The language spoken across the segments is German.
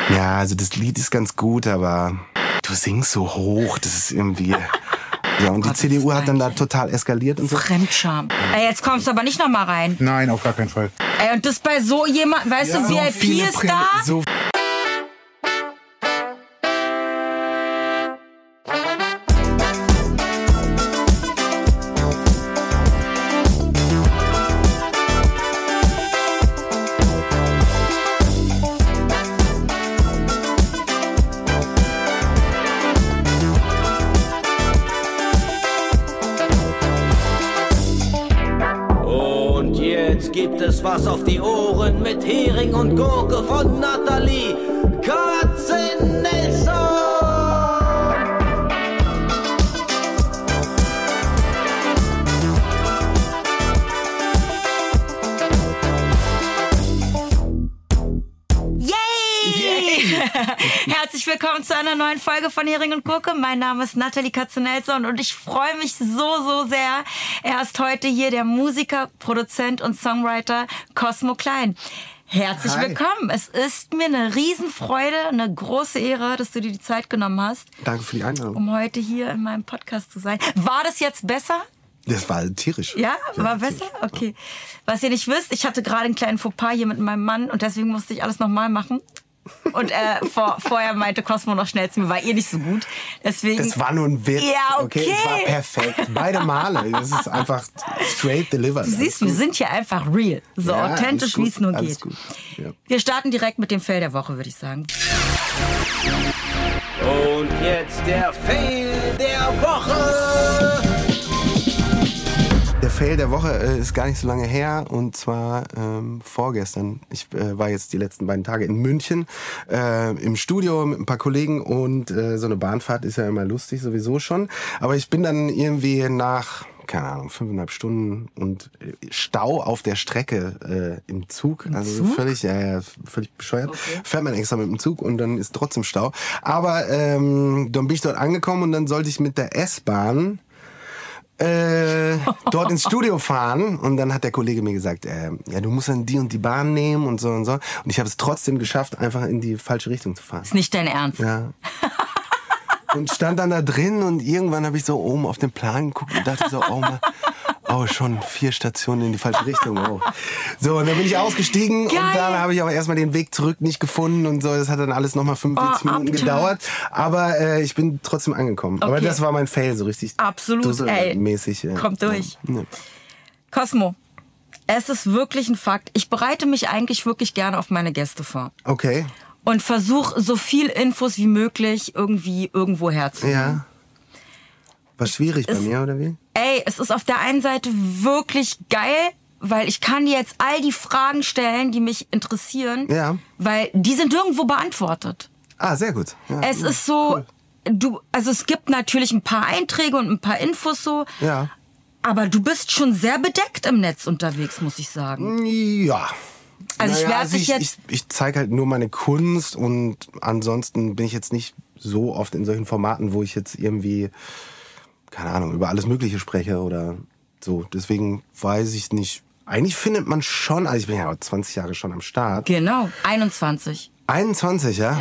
Ja, also das Lied ist ganz gut, aber du singst so hoch, das ist irgendwie... Ja, und die CDU hat dann da total eskaliert und so. Fremdscham. Ey, jetzt kommst du aber nicht noch mal rein. Nein, auf gar keinen Fall. Ey, und das bei so jemand, weißt du, VIP ist da? So gibt es was auf die Ohren mit Hering und Gurke von Nathalie Katzenelson. Herzlich willkommen zu einer neuen Folge von Hering und Gurke. Mein Name ist Nathalie Katzenelson und ich freue mich so sehr. Er ist heute hier der Musiker, Produzent und Songwriter Cosmo Klein. Herzlich willkommen. Es ist mir eine Riesenfreude, eine große Ehre, dass du dir die Zeit genommen hast. Danke für die Einladung. Um heute hier in meinem Podcast zu sein. War das jetzt besser? Das war tierisch. Ja, war besser? Okay. Was ihr nicht wisst, ich hatte gerade einen kleinen Fauxpas hier mit meinem Mann und deswegen musste ich alles nochmal machen. Und vorher meinte Cosmo noch schnell zu mir, war ihr nicht so gut. Deswegen, das war nur ein Witz. Ja, okay. Es war perfekt. Beide Male. Das ist einfach straight delivered. Du siehst, wir sind hier einfach real. So ja, authentisch, wie es nur geht. Gut. Ja. Wir starten direkt mit dem Fail der Woche, würde ich sagen. Und jetzt der Fail der Woche. Der Fail der Woche ist gar nicht so lange her und zwar vorgestern. Ich war jetzt die letzten beiden Tage in München im Studio mit ein paar Kollegen und so eine Bahnfahrt ist ja immer lustig sowieso schon. Aber ich bin dann irgendwie nach, keine Ahnung, 5,5 Stunden und Stau auf der Strecke im Zug. Also völlig bescheuert. Okay. Fährt man extra mit dem Zug und dann ist trotzdem Stau. Aber dann bin ich dort angekommen und dann sollte ich mit der S-Bahn dort ins Studio fahren und dann hat der Kollege mir gesagt, ja, du musst dann die und die Bahn nehmen und so und so. Und ich habe es trotzdem geschafft, einfach in die falsche Richtung zu fahren. Ist nicht dein Ernst? Ja. Und stand dann da drin und irgendwann habe ich so oben auf den Plan geguckt und dachte so, oh, schon 4 Stationen in die falsche Richtung. Oh. So, und dann bin ich ausgestiegen. Geil. Und dann habe ich aber erstmal den Weg zurück nicht gefunden und so. Das hat dann alles nochmal 45 Minuten gedauert. Aber ich bin trotzdem angekommen. Okay. Aber das war mein Fail, so richtig. Absolut, mäßig. Kommt durch. Ja. Cosmo, es ist wirklich ein Fakt. Ich bereite mich eigentlich wirklich gerne auf meine Gäste vor. Okay. Und versuche so viel Infos wie möglich irgendwie irgendwo herzuholen. Ja. War schwierig bei mir, oder wie? Ey, es ist auf der einen Seite wirklich geil, weil ich kann dir jetzt all die Fragen stellen, die mich interessieren. Ja. Weil die sind irgendwo beantwortet. Ah, sehr gut. Ja, es ist so, cool. Also es gibt natürlich ein paar Einträge und ein paar Infos so. Ja. Aber du bist schon sehr bedeckt im Netz unterwegs, muss ich sagen. Ja. Also ich zeige halt nur meine Kunst und ansonsten bin ich jetzt nicht so oft in solchen Formaten, wo ich jetzt irgendwie, keine Ahnung, über alles Mögliche spreche oder so. Deswegen weiß ich nicht. Eigentlich findet man schon, also ich bin ja 20 Jahre schon am Start. Genau, 21. 21, ja?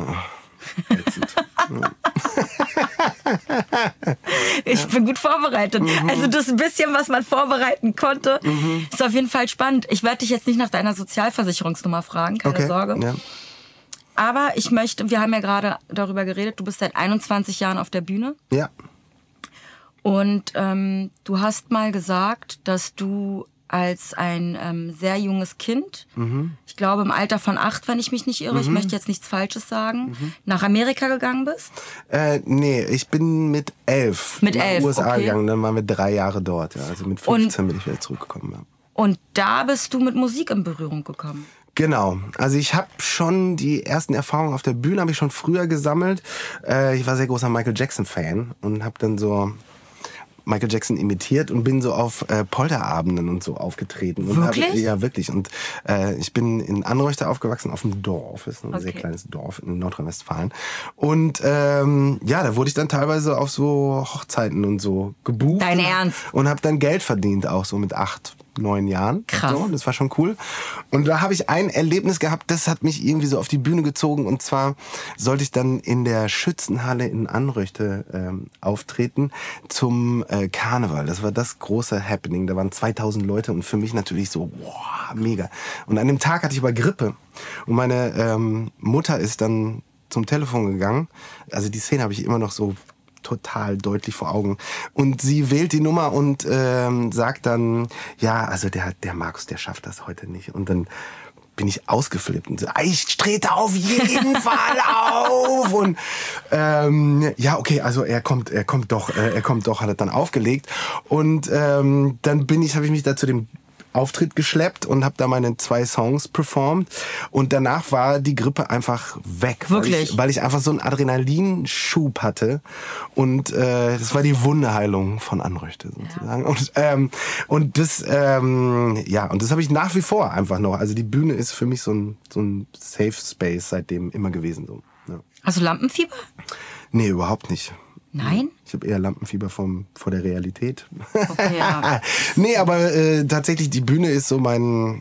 Ich bin gut vorbereitet. Also das bisschen, was man vorbereiten konnte, ist auf jeden Fall spannend. Ich werde dich jetzt nicht nach deiner Sozialversicherungsnummer fragen, keine Sorge. Ja. Aber wir haben ja gerade darüber geredet, du bist seit 21 Jahren auf der Bühne. Ja. Und du hast mal gesagt, dass du als ein sehr junges Kind, ich glaube im Alter von 8, wenn ich mich nicht irre, ich möchte jetzt nichts Falsches sagen, nach Amerika gegangen bist? Nee, ich bin mit 11 nach den USA gegangen, dann waren wir 3 Jahre dort. Ja. Also mit 15 bin ich wieder zurückgekommen. Ja. Und da bist du mit Musik in Berührung gekommen? Genau, also ich habe schon die ersten Erfahrungen auf der Bühne, habe ich schon früher gesammelt. Ich war sehr großer Michael Jackson-Fan und habe dann so Michael Jackson imitiert und bin so auf Polterabenden und so aufgetreten. Und wirklich? Ja, wirklich. Und ich bin in Anreuchter aufgewachsen, auf dem Dorf. Das ist ein sehr kleines Dorf in Nordrhein-Westfalen. Und da wurde ich dann teilweise auf so Hochzeiten und so gebucht. Dein Ernst? Und habe dann Geld verdient, auch so mit 8, 9 Jahren. Krass. So, das war schon cool. Und da habe ich ein Erlebnis gehabt, das hat mich irgendwie so auf die Bühne gezogen. Und zwar sollte ich dann in der Schützenhalle in Anröchte auftreten zum Karneval. Das war das große Happening. Da waren 2000 Leute und für mich natürlich so, wow, mega. Und an dem Tag hatte ich aber Grippe. Und meine Mutter ist dann zum Telefon gegangen. Also die Szene habe ich immer noch so total deutlich vor Augen. Und sie wählt die Nummer und sagt dann, ja, also der Markus, der schafft das heute nicht. Und dann bin ich ausgeflippt und so, ich trete auf jeden Fall auf. Und ja, okay, also er kommt doch, hat er dann aufgelegt. Und dann habe ich mich da zu dem Auftritt geschleppt und habe da meine 2 Songs performt und danach war die Grippe einfach weg. Wirklich? Weil ich einfach so einen Adrenalinschub hatte und das war die Wunderheilung von Anröchte sozusagen. Ja. Und das habe ich nach wie vor einfach noch. Also die Bühne ist für mich so ein Safe Space seitdem immer gewesen. So. Ja. Hast du Lampenfieber? Nee, überhaupt nicht. Nein? Ich habe eher Lampenfieber vor der Realität. Okay, ja. Nee, aber tatsächlich, die Bühne ist so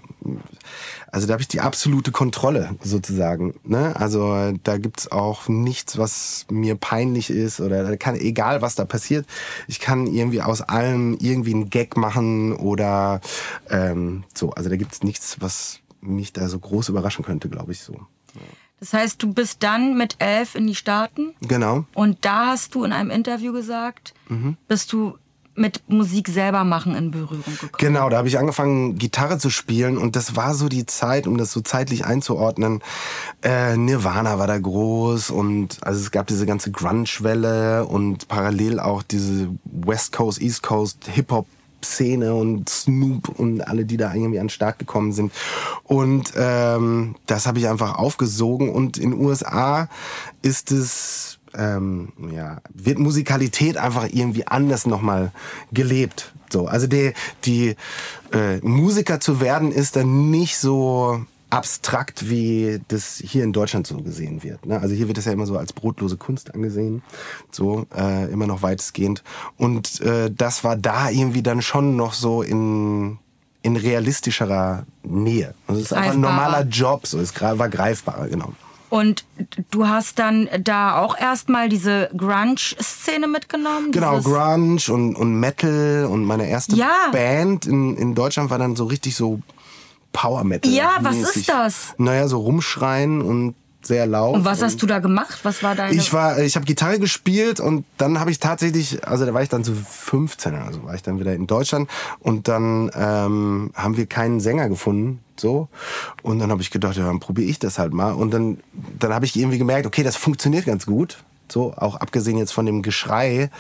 also da habe ich die absolute Kontrolle sozusagen. Ne? Also da gibt's auch nichts, was mir peinlich ist oder egal was da passiert, ich kann irgendwie aus allem irgendwie einen Gag machen oder so. Also da gibt's nichts, was mich da so groß überraschen könnte, glaube ich so. Ja. Das heißt, du bist dann mit 11 in die Staaten. Genau. Und da hast du in einem Interview gesagt, bist du mit Musik selber machen in Berührung gekommen. Genau, da habe ich angefangen, Gitarre zu spielen und das war so die Zeit, um das so zeitlich einzuordnen. Nirvana war da groß und also es gab diese ganze Grunge-Welle und parallel auch diese West Coast, East Coast Hip-Hop Szene und Snoop und alle, die da irgendwie an den Start gekommen sind. Und das habe ich einfach aufgesogen. Und in den USA ist es, wird Musikalität einfach irgendwie anders nochmal gelebt. So, also die Musiker zu werden ist dann nicht so abstrakt, wie das hier in Deutschland so gesehen wird. Ne? Also hier wird das ja immer so als brotlose Kunst angesehen, so immer noch weitestgehend. Und das war da irgendwie dann schon noch so in realistischerer Nähe. Also es ist einfach ein normaler Job, so es war greifbarer, genau. Und du hast dann da auch erstmal diese Grunge-Szene mitgenommen? Genau, Grunge und Metal und meine erste Band in Deutschland war dann so richtig so Power Metal. Ja, was ist das? Naja, so rumschreien und sehr laut. Und was hast du da gemacht? Was war deine... Ich habe Gitarre gespielt und dann habe ich tatsächlich, also da war ich dann so 15, also war ich dann wieder in Deutschland und dann haben wir keinen Sänger gefunden, so. Und dann habe ich gedacht, ja, dann probiere ich das halt mal. Und dann habe ich irgendwie gemerkt, okay, das funktioniert ganz gut, so, auch abgesehen jetzt von dem Geschrei.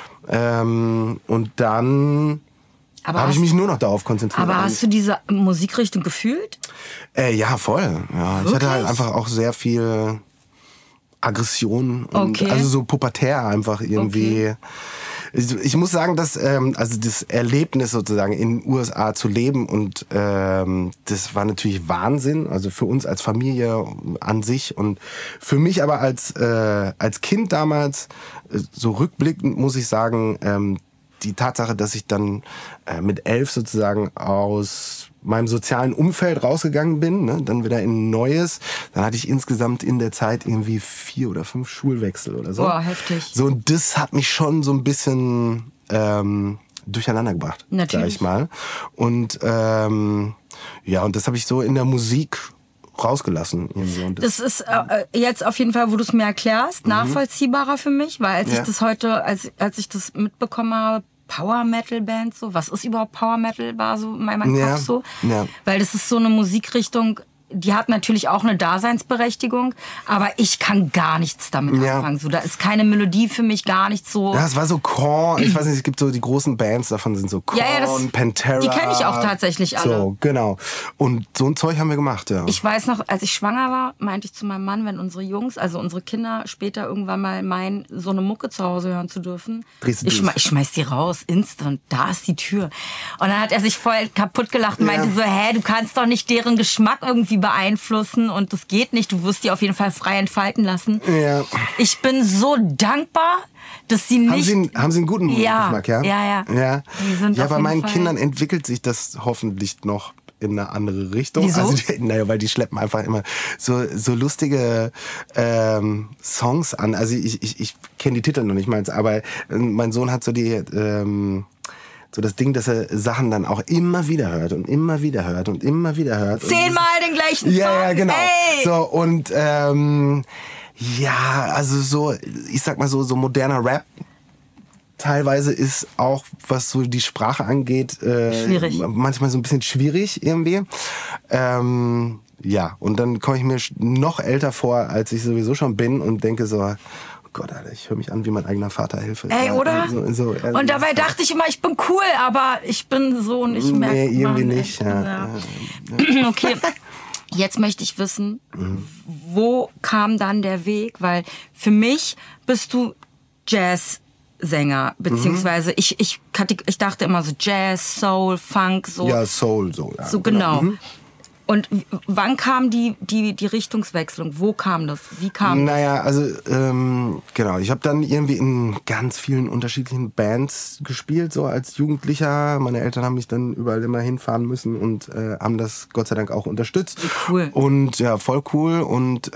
Und dann habe ich mich nur noch darauf konzentriert. Aber hast du diese Musikrichtung gefühlt? Ja, voll. Ja. Ich hatte halt einfach auch sehr viel Aggression und also so pubertär einfach irgendwie. Okay. Ich muss sagen, dass also das Erlebnis sozusagen in den USA zu leben und das war natürlich Wahnsinn, also für uns als Familie an sich und für mich aber als Kind damals, so rückblickend muss ich sagen, die Tatsache, dass ich dann mit 11 sozusagen aus meinem sozialen Umfeld rausgegangen bin, ne, dann wieder in ein neues, dann hatte ich insgesamt in der Zeit irgendwie 4 oder 5 Schulwechsel oder so. Boah, heftig. So, und das hat mich schon so ein bisschen durcheinander gebracht, sag ich mal. Und ja, und das habe ich so in der Musik rausgelassen. Und das ist jetzt auf jeden Fall, wo du es mir erklärst, nachvollziehbarer für mich, weil als ich das heute, als ich das mitbekommen habe, Power Metal Band, so, was ist überhaupt Power Metal, war so mein Kopf so. Ja. Weil das ist so eine Musikrichtung, die hat natürlich auch eine Daseinsberechtigung, aber ich kann gar nichts damit anfangen. So, da ist keine Melodie für mich, gar nichts so. Ja, es war so Korn, ich weiß nicht, es gibt so die großen Bands, davon sind so Korn, Pantera. Die kenne ich auch tatsächlich alle. So, genau. Und so ein Zeug haben wir gemacht, ja. Ich weiß noch, als ich schwanger war, meinte ich zu meinem Mann, wenn unsere Jungs, also unsere Kinder später irgendwann mal meinen, so eine Mucke zu Hause hören zu dürfen, ich schmeiß die raus, instant, da ist die Tür. Und dann hat er sich voll kaputt gelacht und meinte so, du kannst doch nicht deren Geschmack irgendwie beeinflussen und das geht nicht. Du wirst die auf jeden Fall frei entfalten lassen. Ja. Ich bin so dankbar, dass sie nicht... Haben sie einen guten Geschmack, ja? Ja. Die sind ja, auf bei jeden meinen Fall Kindern entwickelt sich das hoffentlich noch in eine andere Richtung. Wieso? Also weil die schleppen einfach immer so lustige Songs an. Also ich kenne die Titel noch nicht mal, aber mein Sohn hat so so das Ding, dass er Sachen dann auch immer wieder hört und immer wieder hört und immer wieder hört. 10-mal den gleichen Song. Ja, genau. Ey. So und ja, also so, ich sag mal so moderner Rap teilweise ist auch, was so die Sprache angeht, schwierig. Manchmal so ein bisschen schwierig irgendwie. Ja, und dann komme ich mir noch älter vor, als ich sowieso schon bin und denke so, oh Gott, Alter, ich höre mich an wie mein eigener Vater, Hilfe. Ey, oder? Und dabei dachte ich immer, ich bin cool, aber ich bin so und ich merke... Nee, irgendwie nicht. Ja. Okay. Jetzt möchte ich wissen, wo kam dann der Weg? Weil für mich bist du Jazzsänger, beziehungsweise ich dachte immer so Jazz, Soul, Funk, so. Ja, Soul, so. Ja, so genau. Und wann kam die Richtungswechslung? Wo kam das? Wie kam das? Naja, also genau, ich habe dann irgendwie in ganz vielen unterschiedlichen Bands gespielt, so als Jugendlicher. Meine Eltern haben mich dann überall immer hinfahren müssen und haben das Gott sei Dank auch unterstützt. Cool. Und ja, voll cool. Und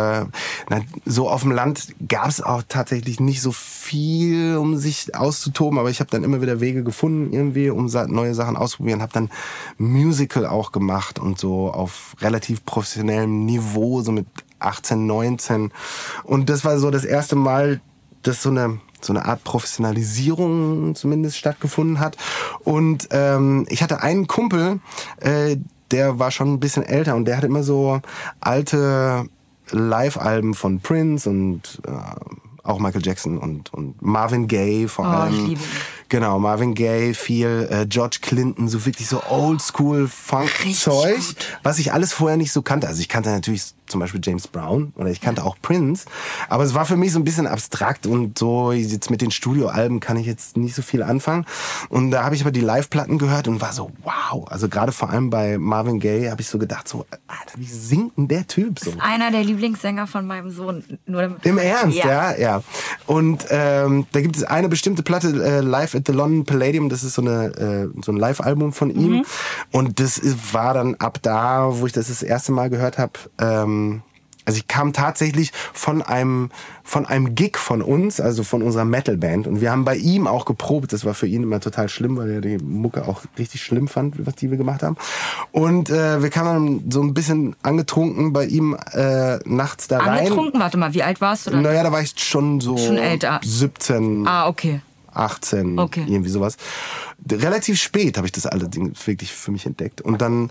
so auf dem Land gab es auch tatsächlich nicht so viel, um sich auszutoben, aber ich habe dann immer wieder Wege gefunden irgendwie, um neue Sachen auszuprobieren. Habe dann Musical auch gemacht und so auf relativ professionellem Niveau, so mit 18, 19. Und das war so das erste Mal, dass so eine Art Professionalisierung zumindest stattgefunden hat. Und ich hatte einen Kumpel, der war schon ein bisschen älter und der hatte immer so alte Live-Alben von Prince und auch Michael Jackson und Marvin Gaye vor allem. Ich liebe ihn. Genau, Marvin Gaye, viel George Clinton, so wirklich so Oldschool-Funk-Zeug, was ich alles vorher nicht so kannte. Also ich kannte natürlich zum Beispiel James Brown oder ich kannte auch Prince, aber es war für mich so ein bisschen abstrakt und so jetzt mit den Studioalben kann ich jetzt nicht so viel anfangen. Und da habe ich aber die Live-Platten gehört und war so, wow. Also gerade vor allem bei Marvin Gaye habe ich so gedacht, so, Alter, wie singt denn der Typ so? Das ist einer der Lieblingssänger von meinem Sohn. Im Ernst, ja. Und da gibt es eine bestimmte Platte, Live at the London Palladium, das ist so ein Live-Album von ihm. Und das war dann ab da, wo ich das erste Mal gehört habe, also ich kam tatsächlich von einem Gig von uns, also von unserer Metal-Band. Und wir haben bei ihm auch geprobt. Das war für ihn immer total schlimm, weil er die Mucke auch richtig schlimm fand, was wir gemacht haben. Und wir kamen dann so ein bisschen angetrunken bei ihm nachts da rein. Angetrunken? Warte mal, wie alt warst du dann? Naja, da war ich schon so älter. 17. Okay. 18, okay. Irgendwie sowas. Relativ spät habe ich das alle Dinge wirklich für mich entdeckt. Und dann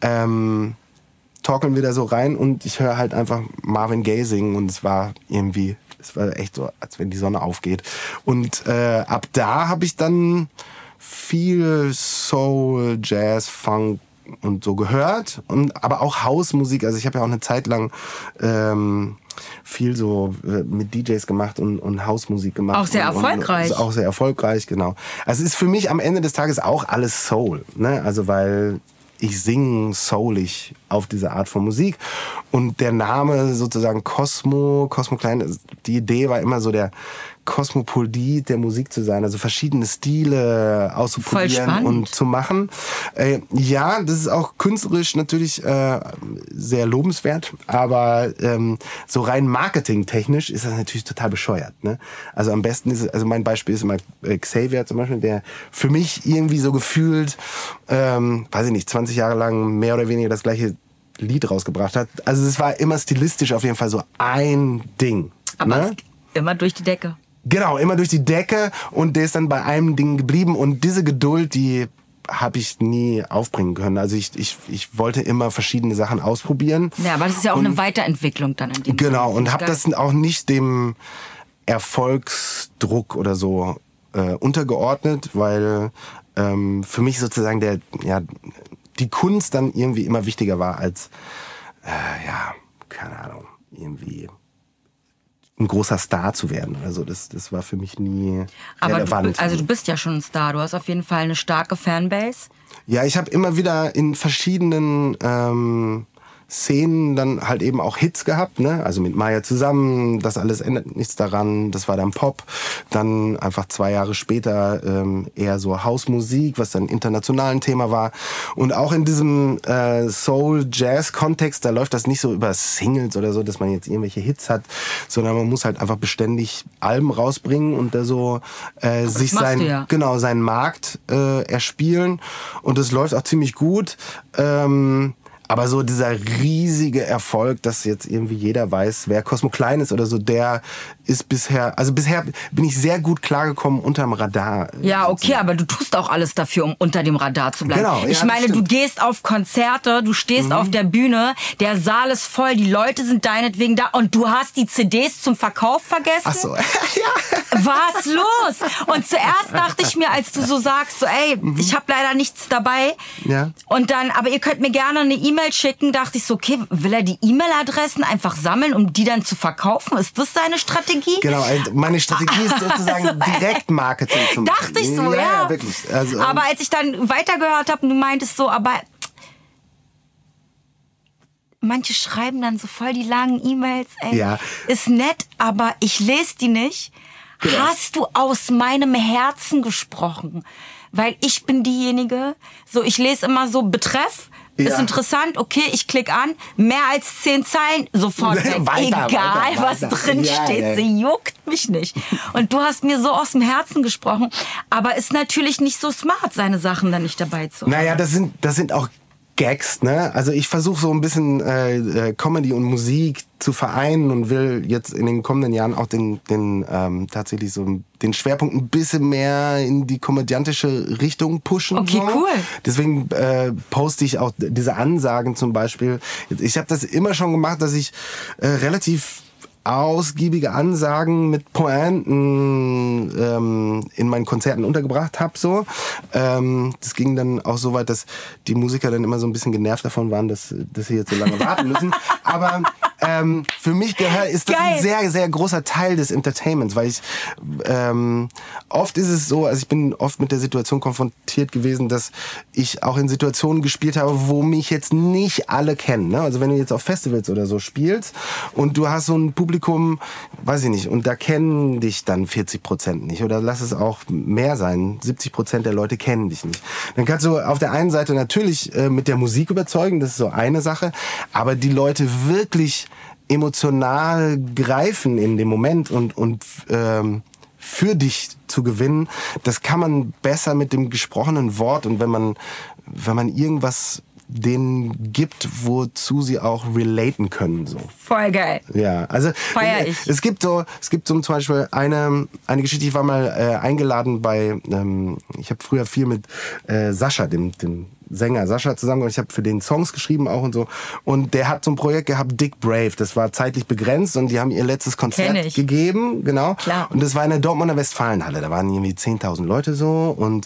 torkeln wir da so rein und ich höre halt einfach Marvin Gaye singen und es war echt so, als wenn die Sonne aufgeht. Und ab da habe ich dann viel Soul, Jazz, Funk und so gehört, aber auch Hausmusik. Also ich habe ja auch eine Zeit lang viel so mit DJs gemacht und Hausmusik gemacht. Auch sehr erfolgreich. Auch sehr erfolgreich, genau. Also es ist für mich am Ende des Tages auch alles Soul, ne? Also weil ich singe soulig auf diese Art von Musik. Und der Name sozusagen Cosmo Klein, die Idee war immer so der Kosmopolit der Musik zu sein, also verschiedene Stile auszuprobieren und zu machen. Ja, das ist auch künstlerisch natürlich sehr lobenswert, aber so rein marketingtechnisch ist das natürlich total bescheuert. Ne? Also am besten ist, also mein Beispiel ist immer Xavier zum Beispiel, der für mich irgendwie so gefühlt, weiß ich nicht, 20 Jahre lang mehr oder weniger das gleiche Lied rausgebracht hat. Also es war immer stilistisch auf jeden Fall so ein Ding. Aber ne? Immer durch die Decke. Genau, immer durch die Decke und der ist dann bei einem Ding geblieben und diese Geduld, die habe ich nie aufbringen können. Also ich wollte immer verschiedene Sachen ausprobieren. Ja, aber das ist ja auch eine Weiterentwicklung dann in dem Genau, Sinne. und habe das auch nicht dem Erfolgsdruck oder so untergeordnet, weil für mich sozusagen die Kunst dann irgendwie immer wichtiger war als, keine Ahnung, irgendwie ein großer Star zu werden. Also das war für mich nie relevant. Aber du bist ja schon ein Star. Du hast auf jeden Fall eine starke Fanbase. Ja, ich habe immer wieder in verschiedenen Szenen dann halt eben auch Hits gehabt, ne? Also mit Maya zusammen, das alles ändert nichts daran, das war dann Pop. Dann einfach 2 Jahre später eher so Hausmusik, was dann international ein Thema war. Und auch in diesem Soul-Jazz-Kontext, da läuft das nicht so über Singles oder so, dass man jetzt irgendwelche Hits hat, sondern man muss halt einfach beständig Alben rausbringen und da so sich seinen Markt erspielen. Und das läuft auch ziemlich gut. Aber so dieser riesige Erfolg, dass jetzt irgendwie jeder weiß, wer Cosmo Klein ist oder so, der ist bisher bin ich sehr gut klargekommen unterm Radar. Ja, okay, aber du tust auch alles dafür, um unter dem Radar zu bleiben. Genau, ich meine, du gehst auf Konzerte, du stehst auf der Bühne, der Saal ist voll, die Leute sind deinetwegen da und du hast die CDs zum Verkauf vergessen? Ach so, ja. Was los? Und zuerst dachte ich mir, als du so sagst, so ey, ich habe leider nichts dabei. Ja. Und dann, aber ihr könnt mir gerne eine E-Mail schicken, dachte ich so, okay, will er die E-Mail-Adressen einfach sammeln, um die dann zu verkaufen? Ist das seine Strategie? Genau, meine Strategie ist sozusagen Direktmarketing zu machen. Dachte ich so, ja. Wirklich. Also, aber als ich dann weitergehört habe und du meintest so, aber manche schreiben dann so voll die langen E-Mails, ey. Ja. Ist nett, aber ich lese die nicht. Genau. Hast du aus meinem Herzen gesprochen? Weil ich bin diejenige, so ich lese immer so Betreff, ist interessant, okay, ich klicke an, mehr als 10 Zeilen, sofort weg. Egal, was drin steht, sie juckt mich nicht. Und du hast mir so aus dem Herzen gesprochen, aber ist natürlich nicht so smart, seine Sachen dann nicht dabei zu haben. Naja, das sind auch Gags, ne? Also ich versuche so ein bisschen Comedy und Musik zu vereinen und will jetzt in den kommenden Jahren auch den tatsächlich so den Schwerpunkt ein bisschen mehr in die komödiantische Richtung pushen. Okay, so. Cool. Deswegen poste ich auch diese Ansagen zum Beispiel. Ich habe das immer schon gemacht, dass ich relativ ausgiebige Ansagen mit Pointen in meinen Konzerten untergebracht habe. So. Das ging dann auch so weit, dass die Musiker dann immer so ein bisschen genervt davon waren, dass sie jetzt so lange warten müssen. Aber für mich ist das ein sehr, sehr großer Teil des Entertainments, weil ich oft ist es so, also ich bin oft mit der Situation konfrontiert gewesen, dass ich auch in Situationen gespielt habe, wo mich jetzt nicht alle kennen. Ne? Also wenn du jetzt auf Festivals oder so spielst und du hast so ein Publikum, weiß ich nicht, und da kennen dich dann 40% nicht oder lass es auch mehr sein, 70% der Leute kennen dich nicht. Dann kannst du auf der einen Seite natürlich mit der Musik überzeugen, das ist so eine Sache, aber die Leute wirklich emotional greifen in dem Moment und für dich zu gewinnen, das kann man besser mit dem gesprochenen Wort und wenn man irgendwas denen gibt, wozu sie auch relaten können. So. Voll geil. Ja, also feier ich. Es gibt so zum Beispiel eine Geschichte, ich war mal eingeladen bei, ich habe früher viel mit Sascha, dem Sänger Sascha zusammen, ich habe für den Songs geschrieben auch und so. Und der hat so ein Projekt gehabt, Dick Brave. Das war zeitlich begrenzt und die haben ihr letztes Konzert gegeben, genau. Klar. Und das war in der Dortmunder Westfalenhalle. Da waren irgendwie 10.000 Leute so und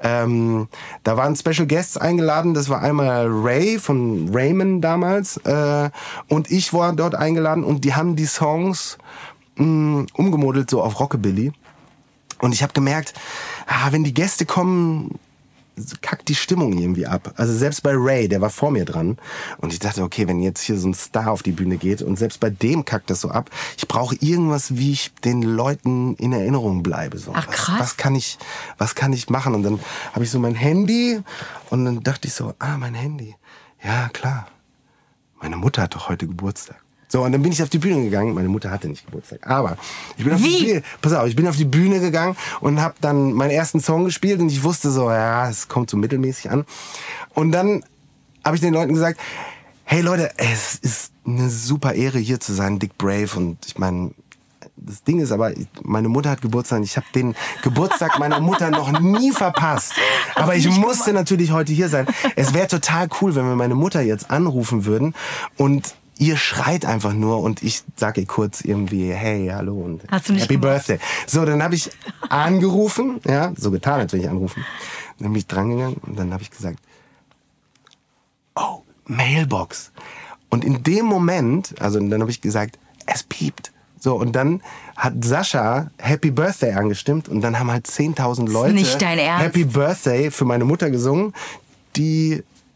da waren Special Guests eingeladen. Das war einmal Ray von Raymond damals und ich war dort eingeladen und die haben die Songs umgemodelt so auf Rockabilly. Und ich habe gemerkt, wenn die Gäste kommen, kackt die Stimmung irgendwie ab. Also selbst bei Ray, der war vor mir dran. Und ich dachte, okay, wenn jetzt hier so ein Star auf die Bühne geht und selbst bei dem kackt das so ab, ich brauche irgendwas, wie ich den Leuten in Erinnerung bleibe. So. Ach krass. Was kann ich machen? Und dann habe ich so mein Handy und dann dachte ich so, mein Handy. Ja, klar. Meine Mutter hat doch heute Geburtstag. So, und dann bin ich auf die Bühne gegangen. Meine Mutter hatte nicht Geburtstag. Aber ich bin auf die Bühne gegangen und habe dann meinen ersten Song gespielt und ich wusste so, ja, es kommt so mittelmäßig an. Und dann habe ich den Leuten gesagt, hey Leute, es ist eine super Ehre hier zu sein, Dick Brave. Und ich meine, das Ding ist aber, meine Mutter hat Geburtstag und ich habe den Geburtstag meiner Mutter noch nie verpasst. Aber ich musste natürlich heute hier sein. Es wäre total cool, wenn wir meine Mutter jetzt anrufen würden und ihr schreit einfach nur und ich sage ihr kurz irgendwie, hey, hallo und Happy Birthday. So, dann habe ich angerufen, ja, so getan, als wenn ich anrufen. Dann bin ich drangegangen und dann habe ich gesagt, oh, Mailbox. Und in dem Moment, also dann habe ich gesagt, es piept. So, und dann hat Sascha Happy Birthday angestimmt und dann haben halt 10.000 Leute nicht dein Ernst. Happy Birthday für meine Mutter gesungen, die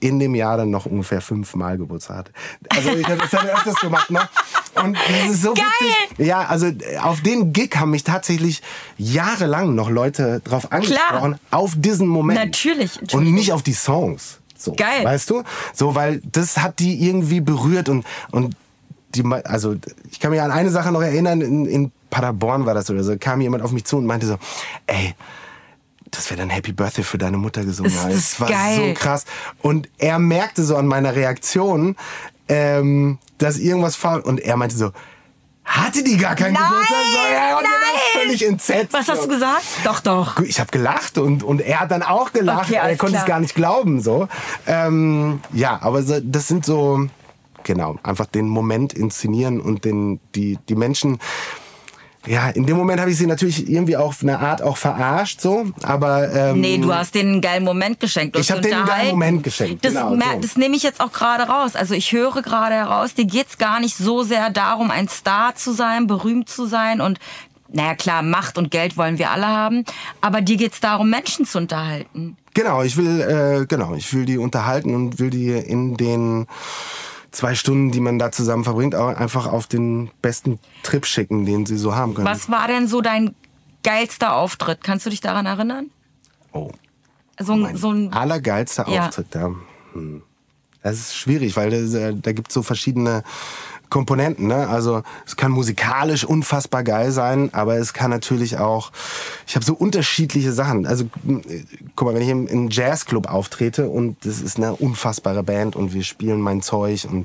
in dem Jahr dann noch ungefähr 5 Mal Geburtstag hatte. Also ich habe das dann öfters gemacht, ne? Und das ist so geil. witzig. Ja, also auf den Gig haben mich tatsächlich jahrelang noch Leute drauf angesprochen, auf diesen Moment. Natürlich. Und nicht auf die Songs. So, Geil. Weißt du? So, weil das hat die irgendwie berührt und die, also ich kann mich an eine Sache noch erinnern, in Paderborn war das oder so, kam jemand auf mich zu und meinte so, ey, das wäre dann Happy Birthday für deine Mutter gesungen. Ist das das war geil. so krass. Und er merkte so an meiner Reaktion, dass irgendwas faul, und er meinte so, hatte die gar keinen Geburtstag? So, ja, und er war völlig entsetzt. Was hast du gesagt? Doch. Ich habe gelacht und er hat dann auch gelacht. Okay, er konnte es gar nicht glauben. So. Ja, aber so, das sind so, genau, einfach den Moment inszenieren und die Menschen. Ja, in dem Moment habe ich sie natürlich irgendwie auf eine Art auch verarscht, so, aber... Nee, du hast denen einen geilen Moment geschenkt. Ich habe denen einen geilen Moment geschenkt, das, genau. So. Das nehme ich jetzt auch gerade raus. Also ich höre gerade heraus, dir geht's gar nicht so sehr darum, ein Star zu sein, berühmt zu sein und, naja klar, Macht und Geld wollen wir alle haben, aber dir geht's darum, Menschen zu unterhalten. Genau, ich will die unterhalten und will die in den 2 Stunden, die man da zusammen verbringt, auch einfach auf den besten Trip schicken, den sie so haben können. Was war denn so dein geilster Auftritt? Kannst du dich daran erinnern? Oh. So ein Allergeilster Auftritt, ja. Das ist schwierig, weil da gibt es so verschiedene Komponenten, ne? Also es kann musikalisch unfassbar geil sein, aber es kann natürlich auch, ich habe so unterschiedliche Sachen. Also guck mal, wenn ich in einem Jazzclub auftrete und das ist eine unfassbare Band und wir spielen mein Zeug und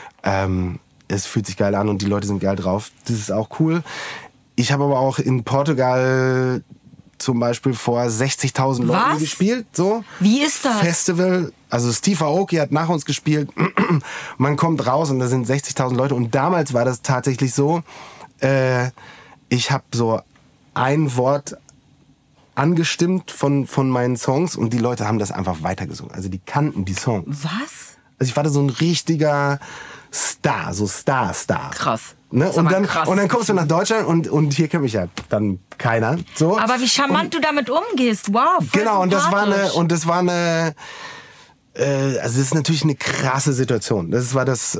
es fühlt sich geil an und die Leute sind geil drauf, das ist auch cool. Ich habe aber auch in Portugal zum Beispiel vor 60.000 Leuten gespielt. So. Wie ist das? Festival. Also Steve Aoki hat nach uns gespielt. Man kommt raus und da sind 60.000 Leute. Und damals war das tatsächlich so, ich habe so ein Wort angestimmt von meinen Songs und die Leute haben das einfach weitergesungen. Also die kannten die Songs. Was? Also ich war da so ein richtiger Star, so Star. Krass. Ne? Und dann kommst du nach Deutschland und hier kennt mich ja dann keiner. So. Aber wie charmant du damit umgehst, wow. Genau, und das war eine, also das ist natürlich eine krasse Situation. Das war das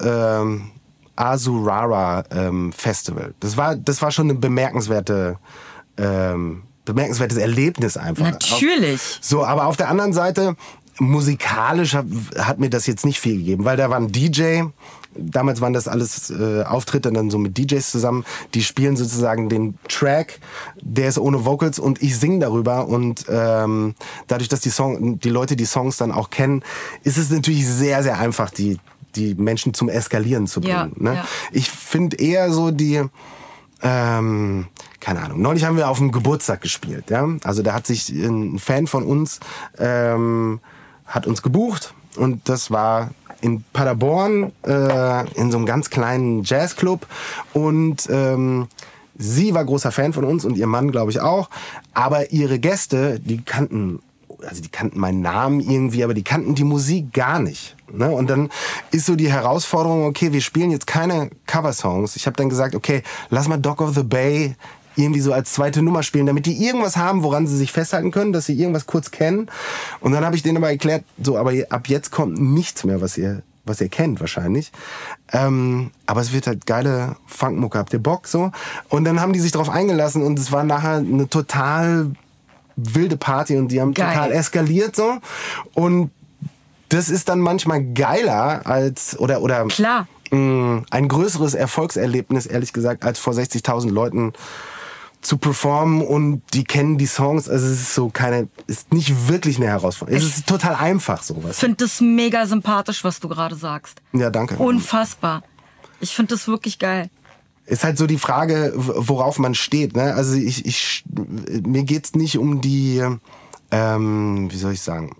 Azurara Festival. Das war schon ein bemerkenswertes Erlebnis einfach. Natürlich. So, aber auf der anderen Seite, musikalisch hat mir das jetzt nicht viel gegeben, weil da war ein DJ. Damals waren das alles Auftritte dann so mit DJs zusammen. Die spielen sozusagen den Track, der ist ohne Vocals und ich singe darüber. Und dadurch, dass die Leute die Songs dann auch kennen, ist es natürlich sehr, sehr einfach, die Menschen zum Eskalieren zu bringen. Ja, ne? ja. Ich finde eher so keine Ahnung, neulich haben wir auf dem Geburtstag gespielt. Ja? Also da hat sich ein Fan von uns hat uns gebucht und das war in Paderborn in so einem ganz kleinen Jazzclub und sie war großer Fan von uns und ihr Mann, glaube ich, auch. Aber ihre Gäste, die kannten meinen Namen irgendwie, aber die kannten die Musik gar nicht. Ne? Und dann ist so die Herausforderung, okay, wir spielen jetzt keine Coversongs. Ich habe dann gesagt, okay, lass mal Dock of the Bay irgendwie so als zweite Nummer spielen, damit die irgendwas haben, woran sie sich festhalten können, dass sie irgendwas kurz kennen. Und dann habe ich denen aber erklärt, so, aber ab jetzt kommt nichts mehr, was ihr kennt wahrscheinlich. Aber es wird halt geile Funkmucke, habt ihr Bock? So? Und dann haben die sich darauf eingelassen und es war nachher eine total wilde Party und die haben total eskaliert so. Und das ist dann manchmal geiler als oder Klar. Ein größeres Erfolgserlebnis, ehrlich gesagt, als vor 60.000 Leuten zu performen und die kennen die Songs. Also es ist ist nicht wirklich eine Herausforderung. Es ist total einfach sowas. Ich finde das mega sympathisch, was du gerade sagst. Ja, danke. Unfassbar. Ich finde das wirklich geil. Ist halt so die Frage, worauf man steht. Ne? Also mir geht's nicht um die, wie soll ich sagen,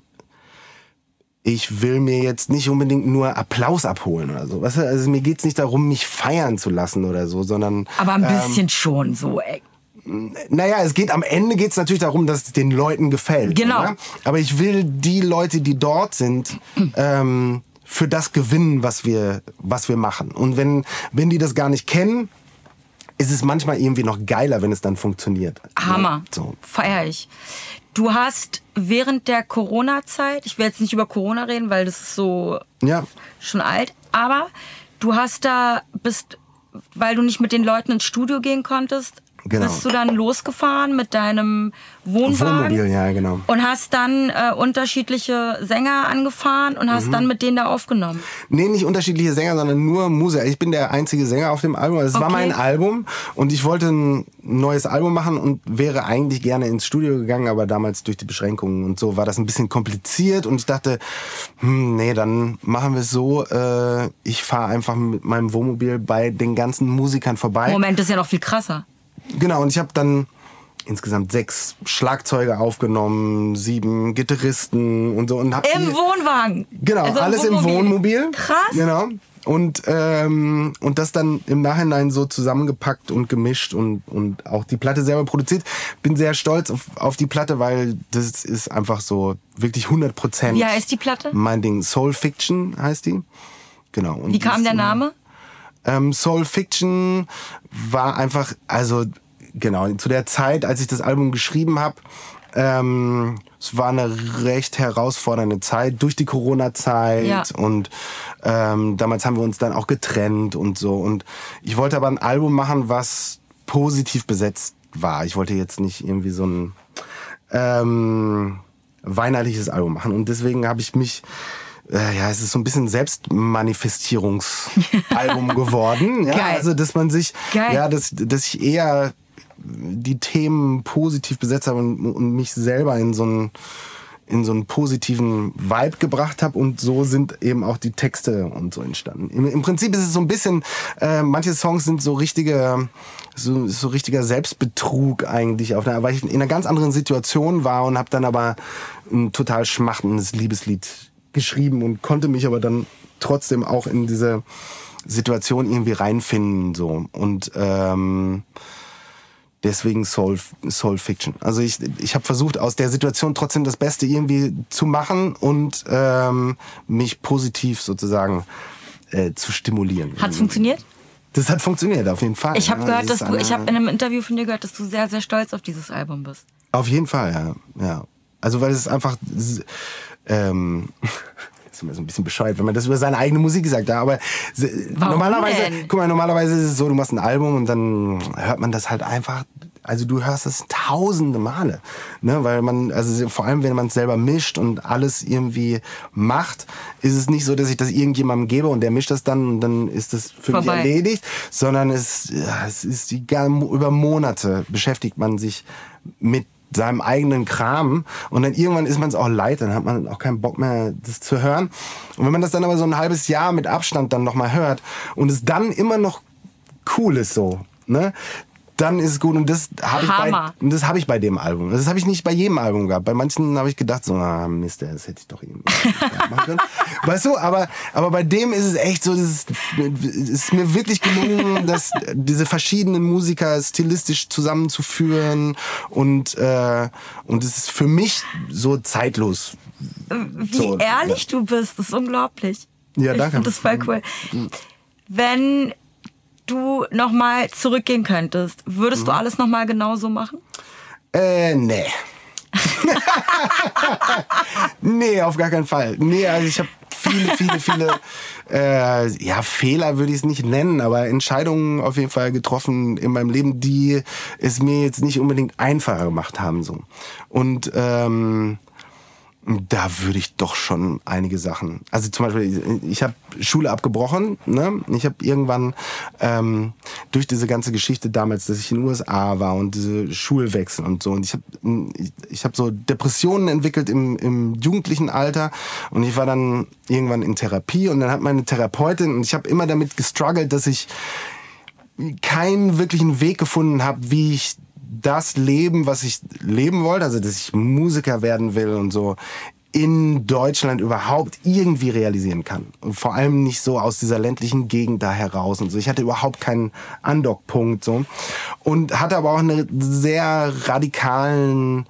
ich will mir jetzt nicht unbedingt nur Applaus abholen oder so. Weißt du? Also mir geht's nicht darum, mich feiern zu lassen oder so, sondern... Aber ein bisschen schon so, ey. Naja, am Ende geht's natürlich darum, dass es den Leuten gefällt. Genau. Oder? Aber ich will die Leute, die dort sind, für das gewinnen, was wir machen. Und wenn die das gar nicht kennen, ist es manchmal irgendwie noch geiler, wenn es dann funktioniert. Hammer. So. Feier ich. Du hast während der Corona-Zeit, ich will jetzt nicht über Corona reden, weil das ist so schon alt, aber du hast weil du nicht mit den Leuten ins Studio gehen konntest, bist du dann losgefahren mit deinem Wohnwagen? Wohnmobil, ja, genau. Und hast dann unterschiedliche Sänger angefahren und hast dann mit denen da aufgenommen? Nee, nicht unterschiedliche Sänger, sondern nur Musiker. Ich bin der einzige Sänger auf dem Album. Also es war mein Album und ich wollte ein neues Album machen und wäre eigentlich gerne ins Studio gegangen, aber damals durch die Beschränkungen und so war das ein bisschen kompliziert und ich dachte, nee, dann machen wir es so, ich fahre einfach mit meinem Wohnmobil bei den ganzen Musikern vorbei. Moment, das ist ja noch viel krasser. Genau, und ich habe dann insgesamt 6 Schlagzeuge aufgenommen, 7 Gitarristen und so. Und hab Im Wohnwagen? Genau, also alles im Wohnmobil. Krass. Genau. Und das dann im Nachhinein so zusammengepackt und gemischt und auch die Platte selber produziert. Bin sehr stolz auf die Platte, weil das ist einfach so wirklich 100%. Wie heißt die Platte? Mein Ding. Soul Fiction heißt die. Genau. Und wie kam der Name? Soul Fiction war einfach, also genau, zu der Zeit, als ich das Album geschrieben habe, es war eine recht herausfordernde Zeit durch die Corona-Zeit und damals haben wir uns dann auch getrennt und so. Und ich wollte aber ein Album machen, was positiv besetzt war. Ich wollte jetzt nicht irgendwie so ein weinerliches Album machen. Und deswegen habe ich mich es ist so ein bisschen Selbstmanifestierungsalbum geworden. Ja, Geil. also, dass man sich, Geil. dass ich eher die Themen positiv besetzt habe und mich selber in so einen positiven Vibe gebracht habe und so sind eben auch die Texte und so entstanden. Im Prinzip ist es so ein bisschen, manche Songs sind so richtiger Selbstbetrug eigentlich, weil ich in einer ganz anderen Situation war und habe dann aber ein total schmachtendes Liebeslied geschrieben und konnte mich aber dann trotzdem auch in diese Situation irgendwie reinfinden so und deswegen Soul Fiction. Also ich habe versucht, aus der Situation trotzdem das Beste irgendwie zu machen und mich positiv sozusagen zu stimulieren. Hat's funktioniert? Das hat funktioniert, auf jeden Fall. Ich habe gehört, ich habe in einem Interview von dir gehört, dass du sehr, sehr stolz auf dieses Album bist. Auf jeden Fall, ja. Also weil es einfach ist immer so ein bisschen bescheuert, wenn man das über seine eigene Musik sagt. Aber normalerweise ist es so, du machst ein Album und dann hört man das halt einfach. Also du hörst es tausende Male, ne? Weil vor allem wenn man es selber mischt und alles irgendwie macht, ist es nicht so, dass ich das irgendjemandem gebe und der mischt das dann und dann ist das für mich erledigt, sondern es ist über Monate beschäftigt man sich mit seinem eigenen Kram und dann irgendwann ist man es auch leid, dann hat man auch keinen Bock mehr, das zu hören. Und wenn man das dann aber so ein halbes Jahr mit Abstand dann nochmal hört und es dann immer noch cool ist so, ne? Dann ist es gut und das habe ich bei dem Album. Das habe ich nicht bei jedem Album gehabt. Bei manchen habe ich gedacht so, Mist, das hätte ich doch eben machen können. Weißt du, aber bei dem ist es echt so, es ist mir wirklich gelungen, diese verschiedenen Musiker stilistisch zusammenzuführen und es ist für mich so zeitlos. Wie ehrlich du bist, das ist unglaublich. Ja, danke. Ich finde das voll cool. Wenn du nochmal zurückgehen könntest, würdest du alles nochmal genauso machen? Nee. Nee, auf gar keinen Fall. Nee, also ich habe viele Fehler würde ich es nicht nennen, aber Entscheidungen auf jeden Fall getroffen in meinem Leben, die es mir jetzt nicht unbedingt einfacher gemacht haben. So. Und da würde ich doch schon einige Sachen. Also zum Beispiel, ich habe Schule abgebrochen. Ne? Ich habe irgendwann durch diese ganze Geschichte damals, dass ich in den USA war und diese Schulwechsel und so. Und ich hab so Depressionen entwickelt im jugendlichen Alter. Und ich war dann irgendwann in Therapie. Und dann hat meine Therapeutin, und ich habe immer damit gestruggelt, dass ich keinen wirklichen Weg gefunden habe, wie ich das Leben, was ich leben wollte, also dass ich Musiker werden will und so, in Deutschland überhaupt irgendwie realisieren kann. Und vor allem nicht so aus dieser ländlichen Gegend da heraus und so. Ich hatte überhaupt keinen Andockpunkt so. Und hatte aber auch einen sehr radikalen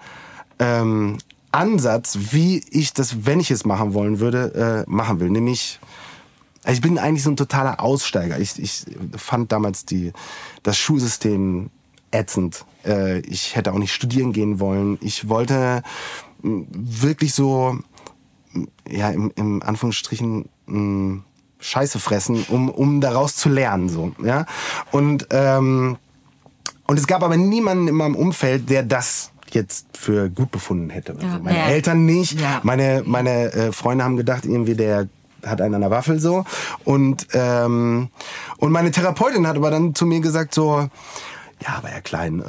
Ansatz, wie ich das, wenn ich es machen wollen würde, machen will. Nämlich ich bin eigentlich so ein totaler Aussteiger. Ich fand damals das Schulsystem ätzend. Ich hätte auch nicht studieren gehen wollen. Ich wollte wirklich so, ja, im Anführungsstrichen, Scheiße fressen, um daraus zu lernen, so, ja. Und es gab aber niemanden in meinem Umfeld, der das jetzt für gut befunden hätte. Also meine Eltern nicht. Ja. Meine Freunde haben gedacht, irgendwie der hat einen an der Waffel so. Und meine Therapeutin hat aber dann zu mir gesagt so, ja, aber Herr Klein,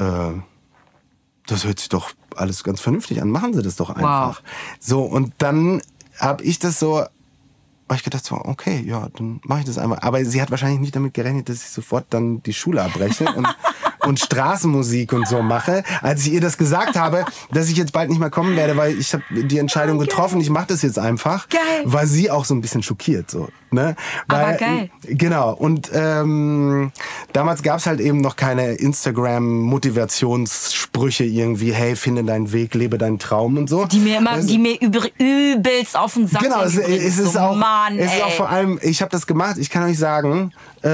das hört sich doch alles ganz vernünftig an. Machen Sie das doch einfach. Wow. So, und dann habe ich das so, habe ich gedacht so, okay, ja, dann mache ich das einmal. Aber sie hat wahrscheinlich nicht damit gerechnet, dass ich sofort dann die Schule abbreche und Straßenmusik und so mache. Als ich ihr das gesagt habe, dass ich jetzt bald nicht mehr kommen werde, weil ich habe die Entscheidung getroffen, ich mache das jetzt einfach, war sie auch so ein bisschen schockiert. So, ne? Weil, aber geil. Genau. Und damals gab es halt eben noch keine Instagram-Motivationssprüche irgendwie, hey, finde deinen Weg, lebe deinen Traum und so. Die mir übelst auf den Sack gehen. Genau, es ist so, auch, Mann, es ist auch vor allem, ich habe das gemacht, ich kann euch sagen,